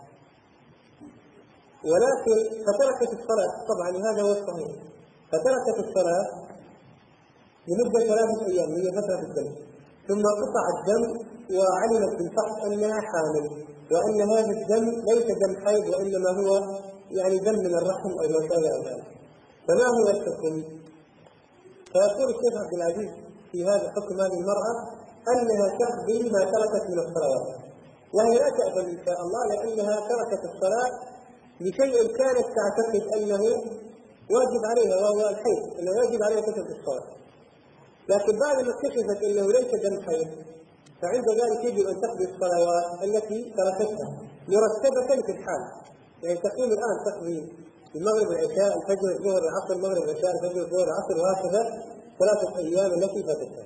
Speaker 1: ولكن فتركت الصلاة. طبعا هذا هو الصحيح، فتركت الصلاة لمدة 3 أيام هي فترة الدم، ثم قطع الدم وعلمت بالفحص أنها حامل وأن هذا الدم ليس دم حيض وإنما هو يعني دم من الرحم أو ما شابه ذلك. فما هو الحكم؟ فيقول الشيخ عبد العزيز في هذا حكم هذه المرأة أنها تقضي ما تركت من الصلوات، وهي لا تأثم إن شاء الله لأنها تركت الصلاة لشيء كانت تعتقد أنه واجب عليها وهو الحيض، أنه واجب عليها تترك الصلاة، لكن بعد ما اكتشفت أنه ليس دم حيض فعند ذلك يجب أن تقضي الصلوات التي تركتها مرتبة في الحال. يعني تقوم الآن تقضي المغرب العشاء الفجر الظهر العصر المغرب العشاء الفجر الظهر العصر، وهكذا 3 أيام التي فاتتها.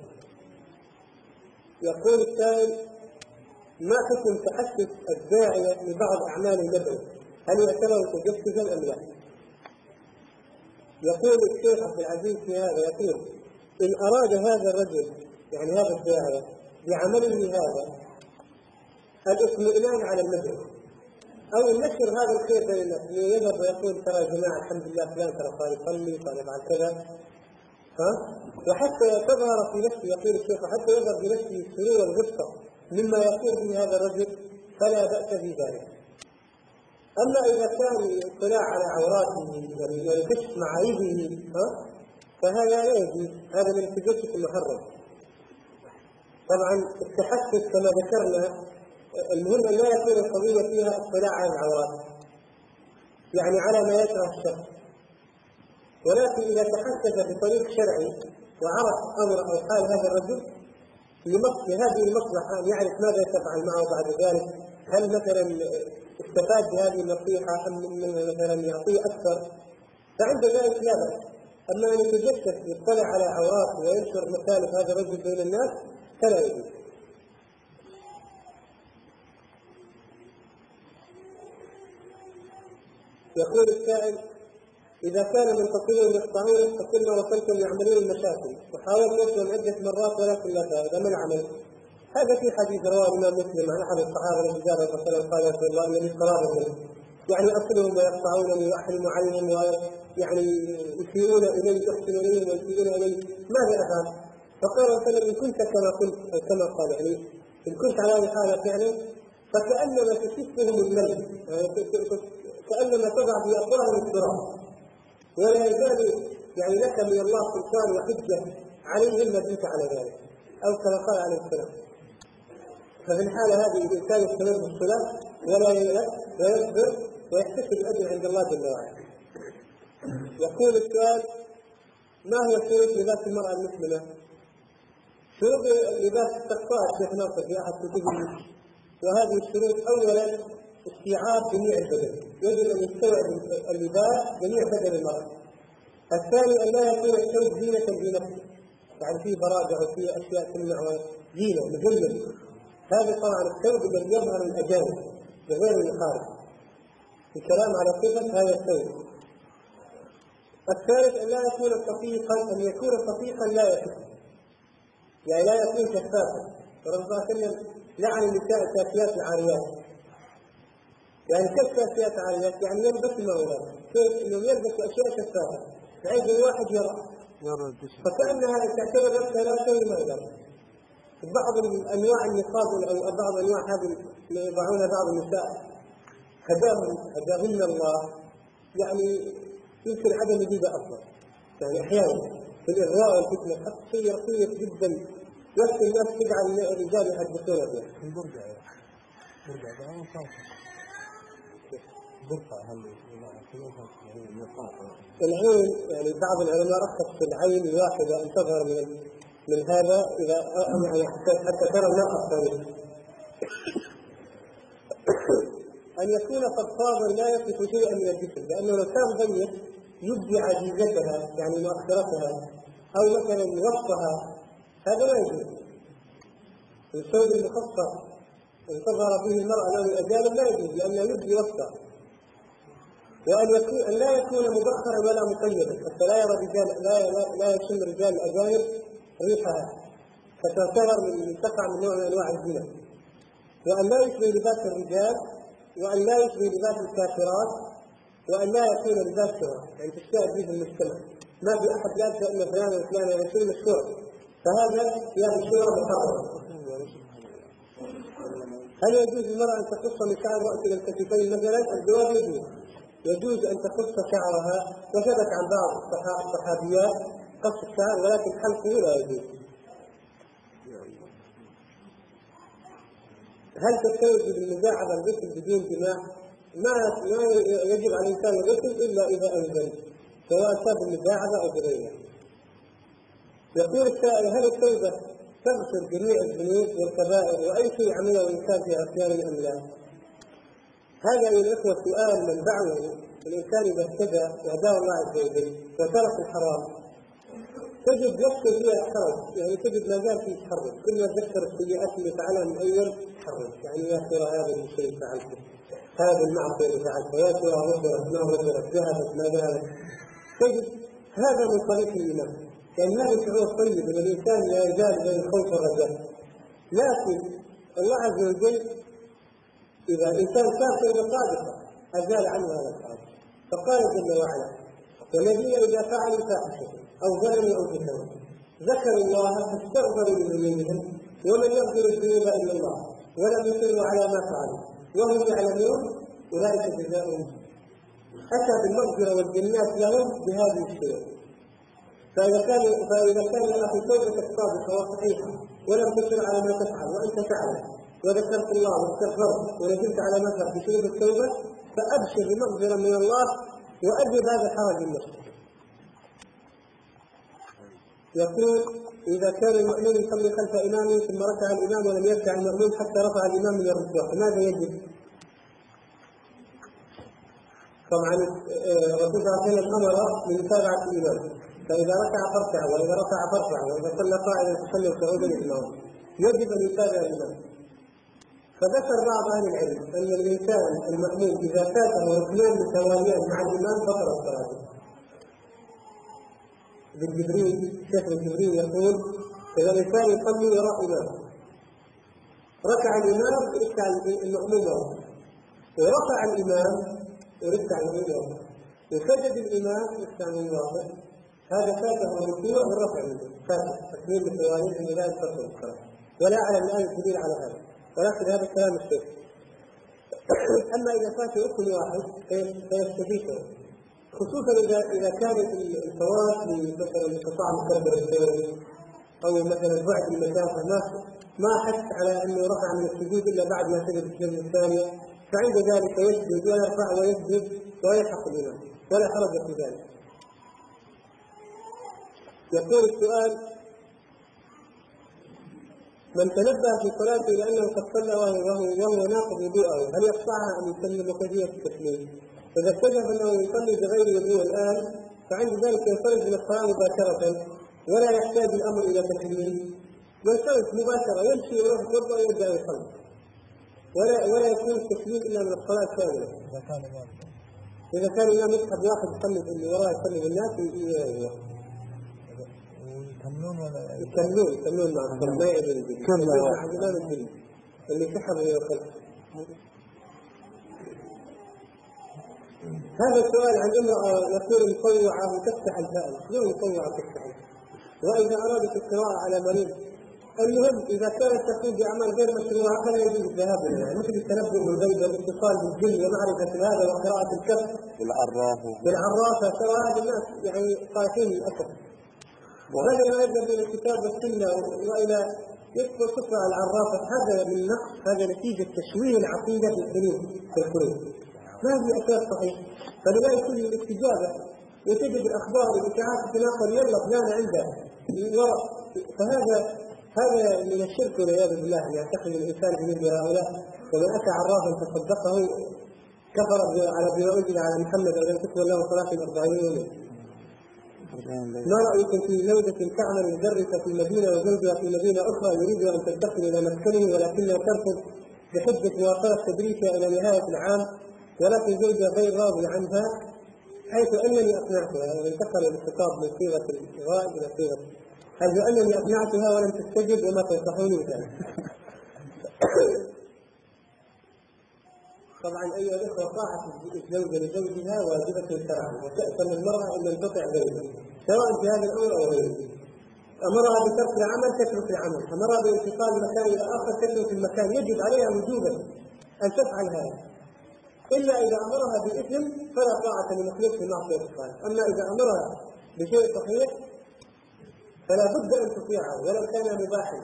Speaker 1: يقول السائل: ما حكم تحسس الداعية لبعض أعمال المدعو؟ هل يعتبر تجسسا أم لا؟ يقول الشيخ عبد العزيز في هذا، يقول: إن أراد هذا الرجل يعني هذا الداعية بعمله هذا الاطمئنان على المدعو أو النشر هذا الخير بين الناس، يذهب ويقول: ترى يا جماعة الحمد لله فلان ترى صار يصلي صار يفعل كذا، وحتى تظهر في نفسه، يقول الشيخ، وحتى يظهر في نفسه السرور والغبطة مما يقول به هذا الرجل فلا بأس في ذلك. أما إذا كان الاطلاع على عوراته والكشف معايبه فهذا لا يجوز، هذا من التجسس المحرم. طبعا التحسس كما ذكرنا المهم أن لا يكون القضية فيها اطلاع على العورات، يعني على ما يكره الشخص، ولكن إذا تحسس بطريق شرعي وعرف أمر أو حال هذا الرجل لهذه المصلحة أن يعرف ماذا يتفعل معه بعد ذلك، هل مثلا استفاد بهذه النصيحة أم مثلا يعطيه أكثر، فعند ذلك لا بأس. أما أن يتجسس يطلع على عوراته وينشر مخالف هذا الرجل بين الناس فلا يجوز. يقول السائل: إذا كان من تصوير يقطعون فكل ما وصلتم يعملون المشاكل وحاولت نفسهم عدة مرات ولكن لا فائدة، ما العمل؟ هذا في حديث رواه الإمام مسلم عن أحد الصحابة الذي جاء الرسول صلى الله عليه وسلم: النبي قرابة يعني أصلهم ويقطعونني وأحرم عليهم ويعني يسيئون إلي يحسن إليهم ويسيئون إلي، ماذا أفعل؟ فقال صلى الله عليه وسلم: إن كنت كما قلت أو كما قال، يعني إن كنت على هذه الحالة فعلا فكأنما تسفهم الملك، كأنما تضع في أقوالهم التراب، ولا يزال يعني لك من الله سلطان وحجة عليهم ما دمت على ذلك، أو كما قال عليه السلام. ففي الحالة هذه الإنسان يستمر بالصلاة ولا يصبر ويحتسب الأجر عند الله جل وعلا. يقول السؤال: ما هي شروط لباس المرأة المسلمة؟ شروط لباس التقاء الشيخ ناصر في أحد كتبه، وهذه الشروط: أولا استيعاب جميع البدن، يجب أن يستوعب اللباس جميع بدن المرأة. الثاني أن لا يكون الثوب زينة بنفسه، يعني فيه براجع وفيه أشياء تمنع زينة مجلل، هذا طبعا الثوب الذي يظهر الأجانب بغير الخارج، الكلام على صفة هذا الثوب. الثالث أن لا يكون صفيقا، أن يكون صفيقا لا يكف، يعني لا يكون شفافا. الرسول صلى الله عليه وسلم لعن النساء الكاسيات العاريات، يعني كيف كاسيات عاريات؟ يعني يلبس ما هو كيف انه يلبس اشياء شفافه بحيث الواحد يرى فكانها تعتبر نفسها لا شيء ما يدري. بعض انواع النقاب او بعض انواع هذه اللي يضعونها بعض النساء هداهن الله، يعني يمكن عدم وجودها اصلا، يعني احيانا في الاغواء والفتنه حتى شيء رقيق جدا يخشى الناس تجعل الرجال يحدثون به. العين، يعني بعض العلماء رخص في العين الواحدة أن تظهر من هذا إذا يعني حتى ترى المرأة الطريق. أن يكون فضفاضا لا يصف شيئا من الجسم، لأنه لو كان ضيق يبدي عجيزتها يعني مؤخرتها أو مثلا وسطها، هذا لا يجوز. الثوب المخصص إن تظهر به المرأة له الأجانب لا يجوز لأنه يبدي وسطها. وأن لا يكون مبخرا ولا مقيدا، حتى لا يرى رجال لا يشم رجال الأجانب ريحها فتعتبر من تقع من نوع من أنواع الزنا. وأن لا يشبه لباس الرجال، وأن لا يشبه لباس الكافرات، وأن لا يكون لباس شهرة، يعني تشتهر به المجتمع، ما في أحد لابس أن فلان وفلان هذا شيء مشهور، فهذا يعني الشهرة محرمة. هل يجوز للمرأة أن تقص من شعر رأس إلى الكتفين مثلا؟ الجواب يجوز أن تقص شعرها، وثبت عن بعض الصحابيات قص الشعر، ولكن حلقه لا يجوز. هل تستوجب المداعبة الغسل بدون جماع؟ ما يجب على الإنسان الغسل إلا إذا أنزل، سواء كان بالمداعبة أو بغيرها. يقول السائل: هل التوبة تغفر جميع الذنوب والكبائر وأي شيء عمله الإنسان في عصيان أم لا؟ هذا أيها الإخوة سؤال منبعه الإنسان إذا اهتدى وهداه الله عز وجل وترك الحرام تجد نفسه فيها حرج، يعني تجد ما زال فيه تحرج، كل ما تذكر السيئات اللي فعلها من أول تحرج، يعني يا ترى هذا الشيء فعلته، هذا المعصية اللي فعلته، يا ترى غفرت ما غفرت، ذهبت ما ذهبت. تجد هذا من طريق الإيمان، يعني هذا شعور طيب أن الإنسان لا يزال بين الخوف والرجاء. لكن الله عز وجل إذا الإنسان كان توبة صادقة أزال عنه هذا الحرج، فقال جل وعلا: والذين إذا فعلوا فاحشة أو ظلموا أنفسهم ذكروا الله فاستغفروا لذنوبهم ومن يغفر الذنوب إلا الله ولم يصروا على ما فعلوا وهم يعلمون أولئك جزاؤهم. أتى بالمغفرة والجنات لهم بهذه الشروط. فإذا كان الأخ توبتك صادقة وصحيحة ولم تصر على ما تفعل وأنت تعلم وذكرت الله واستغفرت وندمت على ما فعلت بشروط التوبة، فأبشر بمغفرة من الله وأجب هذا الحرج النفسي. يقول: إذا كان المأمون يصلي خلف إمامه ثم ركع الإمام ولم يركع المأمون حتى رفع الإمام من الركوع فماذا يجب؟ طبعا الرسول صلى الله عليه وسلم أمر بمتابعة الإمام، فإذا ركع فاركع وإذا رفع فارفع وإذا صلى قائلا فصلي وقعودا الإمام، يجب أن يتابع الإمام. فذكر بعض أهل العلم أن الإنسان المأمون إذا فاته ركنان متواليان مع الإمام بطلت صلاته. شيخ الجبريل يقول: إذا الإنسان يصلي وراء إمام ركع الإمام وركع المأموم ورفع الإمام وركع المأموم وسجد الإمام وركع المأموم، هذا فاته الركوع والرفع منه، فاته تكميل متوالي من لا يتصل الصلاة. ولا أعلم الآن الدليل على هذا، ولكن هذا كلام الشيخ. أما إذا فات ركن واحد فيستفيده، خصوصا إذا كان الفوات مثلا انقطاع مكبر الثاني أو مثلا بعد المسافة ما حث على أنه رفع من السجود إلا بعد ما سجد السجود الثانية، فعند ذلك يسجد ويرفع ويسجد ويلحق الإمام ولا حرج في ذلك. يقول السؤال: من تنبه في صلاته لأنه قد صلى وهو ناقض وضوءه هل يقطعها أم يسلم وكيفية التسليم؟ إذا اكتشف أنه يصلي بغير وضوء الآن فعند ذلك ينصرف من الصلاة مباشرة ولا يحتاج الأمر إلى تسليم، ينصرف مباشرة يمشي ويروح يتوضأ ويرجع يصلي ولا يكون التسليم إلا من الصلاة كاملة. إذا كان الإمام يسحب واحد يصلي اللي وراه يصلي بالناس يكملون مع الصلاة ما يعيد الجديد مع الإمام الجديد اللي سحب ويخلف. هذا السؤال عن امرأة يقول مطوعة وتفتح الفأل، شلون مطوعة تفتح؟ وإذا أرادت القراءة على مريض، المهم إذا كانت تقوم بأعمال غير مشروعة فلا يجوز الذهاب إليها، مثل التنبؤ بالغيب والاتصال بالجن ومعرفة هذا وقراءة الكف بالعرافة، ترى هذا الناس يعني طائفين للأسف. وهذا ما يبدأ من الكتاب والسنة وإلى يكبر كفر العرافة، هذا من نقص، هذا نتيجة تشويه العقيدة في القلوب، ما هي أساس صحيح. فلذا يكون الاستجابة وتجد الأخبار والإشاعات تتناقل يلا فلان عنده ورق، فهذا من الشرك والعياذ بالله أن يعتقد الإنسان بمثل هؤلاء. ومن أتى عرافا فصدقه كفر على بما أنزل على محمد ولم تكن له صلاة 40 يوما. ما رأيكم في زوجة تعمل مدرسة في مدينة وزوجها في مدينة أخرى يريد أن تنتقل إلى مسكنه ولكنها ترفض بحجة مواصلة تدريسها إلى نهاية العام، ولكن زوجها غير راضي عنها حيث أنني أقنعتها، وانتقل الخطاب من صيغة الغائب إلى صيغة حيث أنني أقنعتها ولم تستجب وما تنصحوني بذلك. طبعا أيها الأخوة طاعة الزوجة لزوجها واجبة شرعا، وتأثم المرأة أن ينقطع بينها سواء في هذا الأمر أو غيره. أمرها بترك العمل تترك العمل، أمرها بانتقال مكان إلى آخر تترك المكان، يجب عليها وجوبا أن تفعل هذا، إلا إذا أمرها بإثم فلا طاعة لمخلوق في معصية الخالق. أما إذا أمرها بشيء صحيح فلا بد أن تطيعه ولو كان مباحا،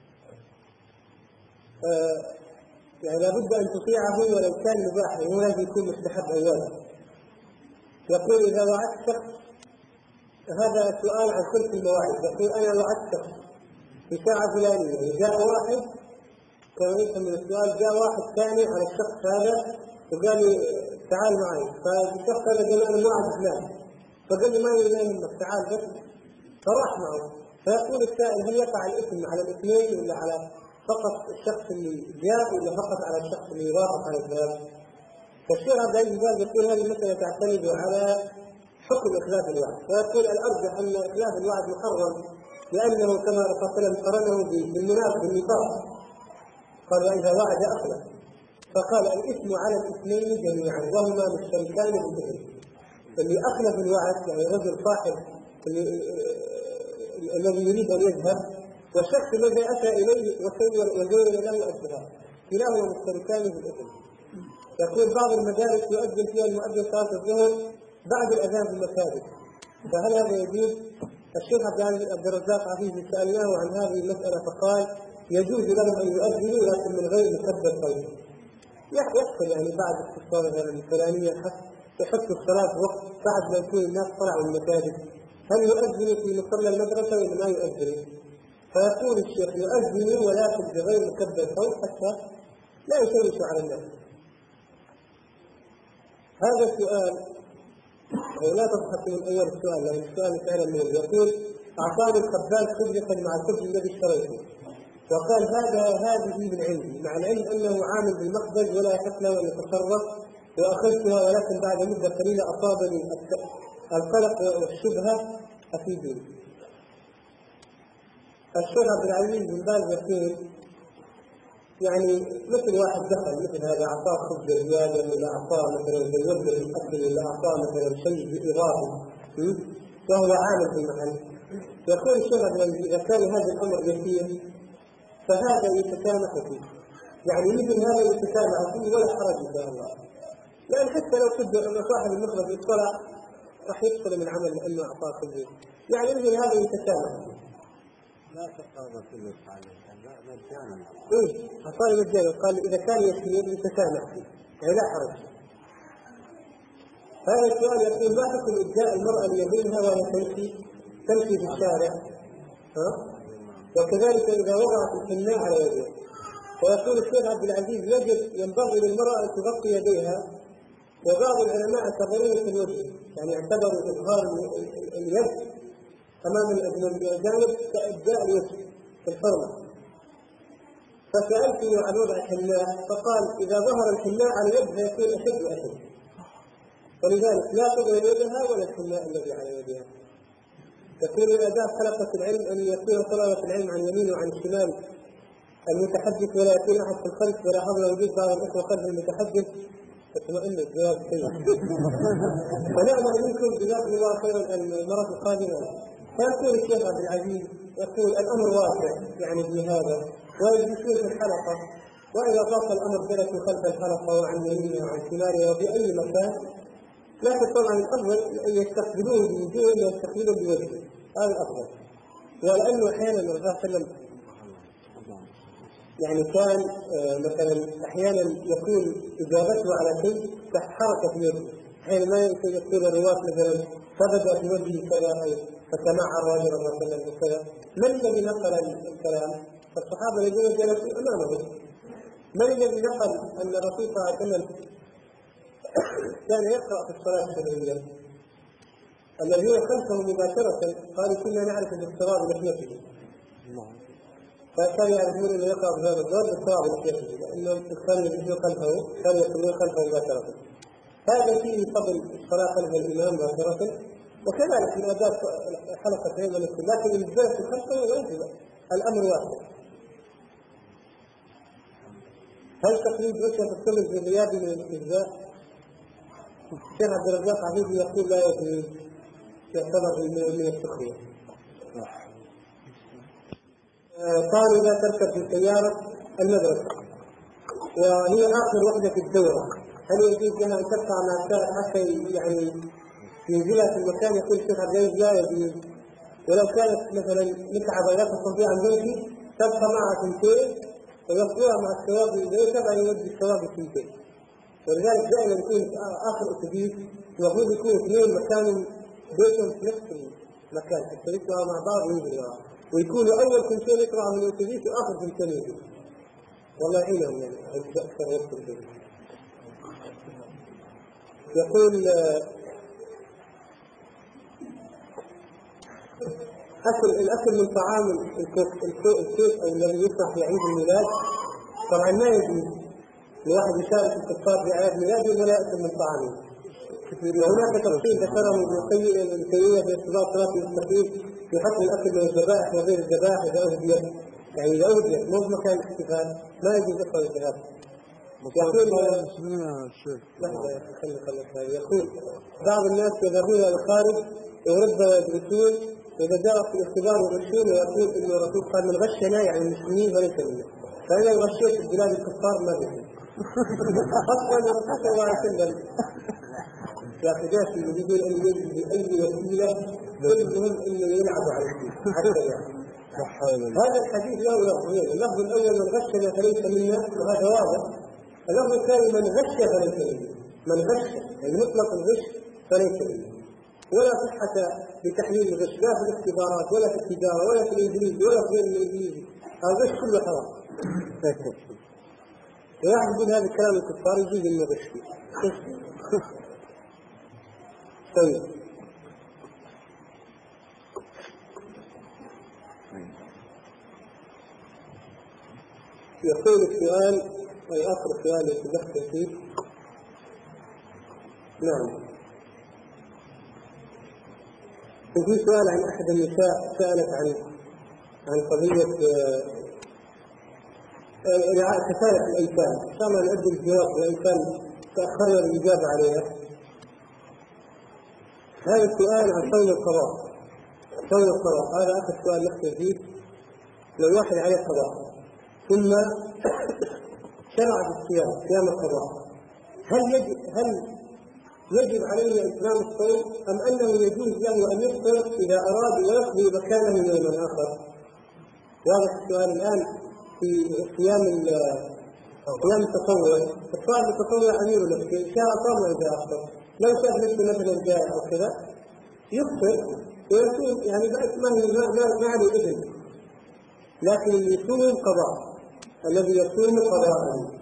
Speaker 1: يعني لا بد أن تطيعه ولو كان مباحا، ولازم يكون مستحب أو واجب. يقول: إذا وعدت شخص، هذا سؤال عن خلف المواعيد، يقول: أنا وعدت شخص في ساعة فلانية جاء واحد كما يفهم من السؤال، جاء واحد ثاني على الشخص هذا وقال لي تعال معي، فالشخص هذا قال أنا ما أعرف فلان، فقال لي ما يهمك تعال بس، فراح معه. فيقول السائل هل يقع الاسم على الاثنين ولا على فقط الشخص اللي جاء ولا فقط على الشخص اللي وافق على الجواب؟ فالشيخ عبد العزيز باز يقول هذه المسألة تعتمد على حكم إخلاف الوعد، فيقول الأرجح أن إخلاف الوعد محرم، لأنه كما الرسول صلى الله عليه وسلم قرنه بالمنافق بالنفاق، قال وإذا وعد أخلف، فقال الإثم على الاثنين جميعا وهما مشتركان بالإثم. اللي أخلف الوعد يعني رجل صاحب الذي يريد أن يذهب، والشخص الذي أتى إليه وزين له الذهاب، كلاهما مشتركان بالإثم. يقول بعض المدارس يؤذن فيها المؤذن صلاة الظهر بعد الأذان في المساجد، فهل هذا يجوز؟ الشيخ عبد الرزاق عفيفي سألناه عن هذه المسألة فقال يجوز لهم أن يؤذنوا لكن من غير مكبر صوت. يحصل يعني بعد اختصار الفلانية يحط الصلاة في وقت بعد ما يكون الناس طلعوا من المساجد، هل يؤذن في مصلى المدرسة ولا ما يؤذن؟ فيقول الشيخ يؤذن ولكن بغير مكبر صوت حتى لا يشوش على الناس. هذا السؤال لا تضحك من أول السؤال لأن السؤال فعلا منه. يقول أعطاني الخباز خبزة مع الخبز الذي اشتريته وقال هذه من عندي، مع العلم أنه عامل بالمخبز ولا يحق له أن يتصرف، وأخذتها ولكن بعد مدة قليلة أصابني القلق والشبهة أفيدني. الشيخ عبد العزيز بن باز يقول يعني مثل واحد دخل مثل هذا أعطاه خبز زيادة ولا أعطاه مثلا زوجة في الأكل ولا أعطاه مثلا شيء إضافي وهو عامل في المحل، يقول الشيخ عبد العزيز إذا كان هذا الأمر يسير فهذا يتسامح فيه، يعني مثل هذا يتسامح فيه ولا حرج إن شاء الله، لأن حتى لو قدر أن صاحب المخبز يطلع راح يدخل من عمل لأنه أعطاه خبز، يعني مثل هذا يتسامح فيه.
Speaker 2: لا تقرب فلوس عليه مجانا.
Speaker 1: أعطاني مجانا، قال إذا كان يسير يتسامح فيه يعني لا حرج. هذا السؤال يقول ما حكم إبداء المرأة ليمينها وهي تمشي في الشارع؟ وكذلك إذا وضعت الحناء على يدها. ويقول الشيخ عبد العزيز ينبغي للمرأة أن تغطي يديها، وبعض العلماء اعتبروه في الوجه، يعني اعتبروا إظهار اليد أمام الأجانب كإبداء الوجه في الحرمة. فسألته عن وضع الحناء فقال إذا ظهر الحناء على اليد فيكون أشد، ولذلك لا تظهر يدها ولا الحناء الذي على يدها. تكون الآداب حلقة العلم أن يكون طلبة العلم عن يمين وعن الشمال المتحدث ولا يكون أحد في الخلف، ولا حظر وجود بعض الإخوة خلف المتحدث، تطمئن الجواب سيء. ونأمل منكم جزاكم الله خيرا المرة القادمة. فيقول الشيخ عبد العزيز يقول الأمر واسع يعني بهذا، ويجلسون في الحلقة، وإذا ضاق الأمر جلسوا خلف الحلقة وعن يمينها وعن شمالها وبأي مكان، لكن طبعا الأفضل أن يستقبلوه بوجوه ولا يستقبلوه بوجهه، هذا الأفضل. ولأنه أحيانا الرسول صلى الله عليه وسلم يعني كان مثلا أحيانا يكون إجابته على شيء كحركة في وجهه، أحيانا ما يكون الرواة مثلا فبدأ في وجهه كذا فتمعر وجه الرسول صلى الله عليه وسلم كذا. من الذي نقل الكلام؟ فالصحابة الذين جلسوا أمامه. من الذي نقل أن الرسول صلى الله عليه وسلم كان يقرأ في الصلاة السرية؟ الذين خلفه مباشرة قالوا كنا نعرف باضطراب لحيته، فكان يعرفون أنه يقرأ بهذا الدور باضطراب لحيته، لأنهم كانوا يجلسون خلفه، كانوا يصلون خلفه مباشرة. هذا فيه فضل الصلاة خلف الإمام مباشرة، وكذلك من آداب حلقة العلم والسنة، لكن الجلسة خلفه واجب، الأمر واحد. هل تقليد وجهة السلم في الرياض من الاستهزاء؟ الشيخ عبد الرزاق عفيفي يقول لا يجوز، يعتبر من السخرية. قالوا لا تركب في سيارة المدرسة وهي آخر وحدة في الدورة، هل يجوز لها أن تقطع مع الشارع حتى يعني ينزلها في المكان؟ يقول الشيخ عبد العزيز لا يجوز، ولو كانت مثلا متعبة لا تستطيع أن تمشي تبقى معها سنتين ويقضيها مع السواق إذا يودي السواق سنتين. ولذلك دائما يكون آخر أتوبيس المفروض يكون اثنين مكان بيتهم في نفس المكان حتى يسووا مع بعض وينزلوا، ويكونوا أول كلمتين يقرأهم من الأتوبيس وآخر كلمتين يجوا. والله يعينهم يعني أكثر وقت الدنيا. يقول الأكل من طعام الكيك أو الذي يطرح في عيد الميلاد طبعا ما يجوز الواحد يشارك الكفار في أعياد ميلاده ولا يأكل من طعامه. وهناك تفصيل ذكره ابن تيمية في ارتباط صلاة المستقيم في حكم الأكل من الذبائح وغير الذبائح إذا أهديت، يعني إذا أهديت مو في مكان الاحتفال ما يجوز أكل الذبائح. يقول بعض الناس يذهبون إلى الخارج أوروبا ويدرسون وإذا جاءوا في الاختبار يغشون ويقول إن الرسول قال من غشنا يعني المسلمين وليس منا، فإذا غشيت في بلاد الكفار ما بيهم. أصلا الرسول صلى الله عليه وسلم يا قداسي يريدون أن يجد بأي وسيلة كلهم إنه يلعبوا على الدين حتى يعني. هذا الحديث له لفظين، اللفظ الأول من غشنا فليس منا وهذا واضح، اللفظ الثاني من غش فليس منا، من غش يعني مطلق الغش فليس منا، ولا صحة لتحليل الغش لا في الاختبارات ولا في التجارة ولا في الإنجليزي ولا في غير الإنجليزي، الغش كله حرام. واحد يقول هذا الكلام الكفار يجوز إنه غش فيه. طيب يقول السؤال أي آخر سؤال يتدخل فيه. نعم في سؤال عن أحد النساء سألت عن قضية كفالة الأيتام، كما نؤدي الجواب الأيتام تأخرنا الإجابة عليها. هذا السؤال عن صوم القضاء. صوم القضاء هذا آخر سؤال نختم فيه. لو واحد عليه قضاء ثم شرع في الصيام صيام القضاء، هل يجب عليه إتمام الصوم أم أنه يجوز له أن يفطر إذا أراد ويقضي مكانه يوما آخر؟ واضح السؤال الآن في صيام التطوع. الصائم التطوع أمير نفسه إن شاء صام وإذا أفطر، لو شاف نفسه مثلا جاء أو كذا يفطر ويكون يعني ما عليه إذن، لكن يصوم قضاء الذي يصوم قضاء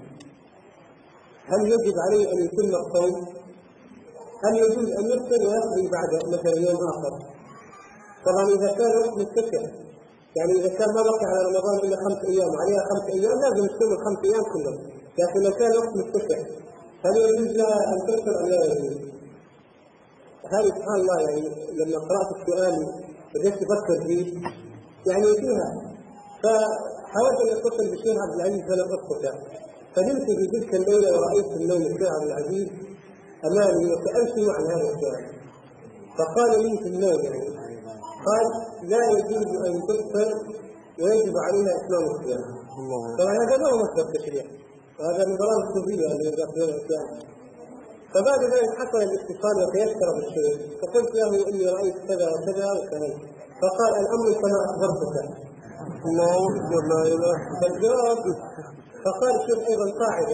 Speaker 1: هل يجب عليه أن يتم الصوم؟ هل يجوز أن يفطر ويقضي بعد مثلا يوم آخر؟ طبعا إذا كان وقت متسع، يعني إذا كان ما بقي على رمضان إلا 5 أيام وعليها 5 أيام لازم تصوم 5 أيام كلهم، لكن لو كان وقت متسع هل يجوز لها أن تفطر أم لا يجوز؟ هذه سبحان الله يعني لما قرأت السؤال بدأت أفكر فيه يعني فيها، فحاولت أن أتصل بالشيخ عبد العزيز فلم أستطع، فنمت في تلك الليلة ورأيت في النوم الشيخ عبد العزيز أمامي وسألته عن هذا السؤال، فقال لي في النوم يعني قال لا يجوز أن تفطر ويجب عليها إتمام الصيام. طبعا هذا ما هو مصدر تشريع، وهذا من ضلال الصوفية اللي يقولون الإسلام. فبعد ذلك حصل الاتصال وتيسر بالشيء، فقلت له إني رأيت كذا وكذا وكذا، فقال الأمر كما أخبرتك. الله أكبر لا إله إلا الله. فقال الشيخ أيضا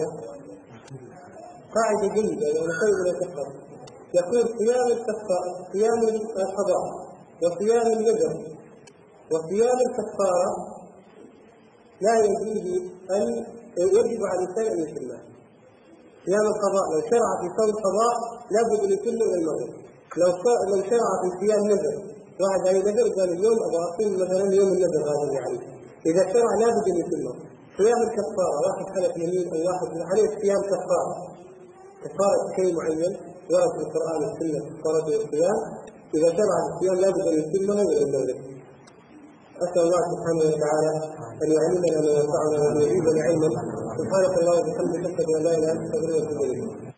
Speaker 1: قاعدة جيدة يعني خير من الفقه، يقول صيام القضاء وصيام النذر وصيام الكفارة لا يجوز أن يجب على الإنسان أن يتمه. صيام القضاء لو شرع في صوم القضاء لابد أن يتم إلى المغرب. لو شرع في صيام النذر واحد عليه نذر قال اليوم أبغى أصوم مثلا يوم النذر هذا اللي عليه، إذا شرع لابد أن يتمه. صيام الكفارة واحد حلف يمين أو واحد عليه صيام كفارة شيء معين ورد في القرآن والسنة كفارة الصيام، إذا شرع الصيام لابد أن يتمه إلى المغرب. أسأل الله سبحانه وتعالى أن يعلمنا ما ينفعنا وأن يزيدنا علما. سبحانك اللهم وبحمدك أشهد أن لا إله إلا أنت أستغفرك وأتوب إليك.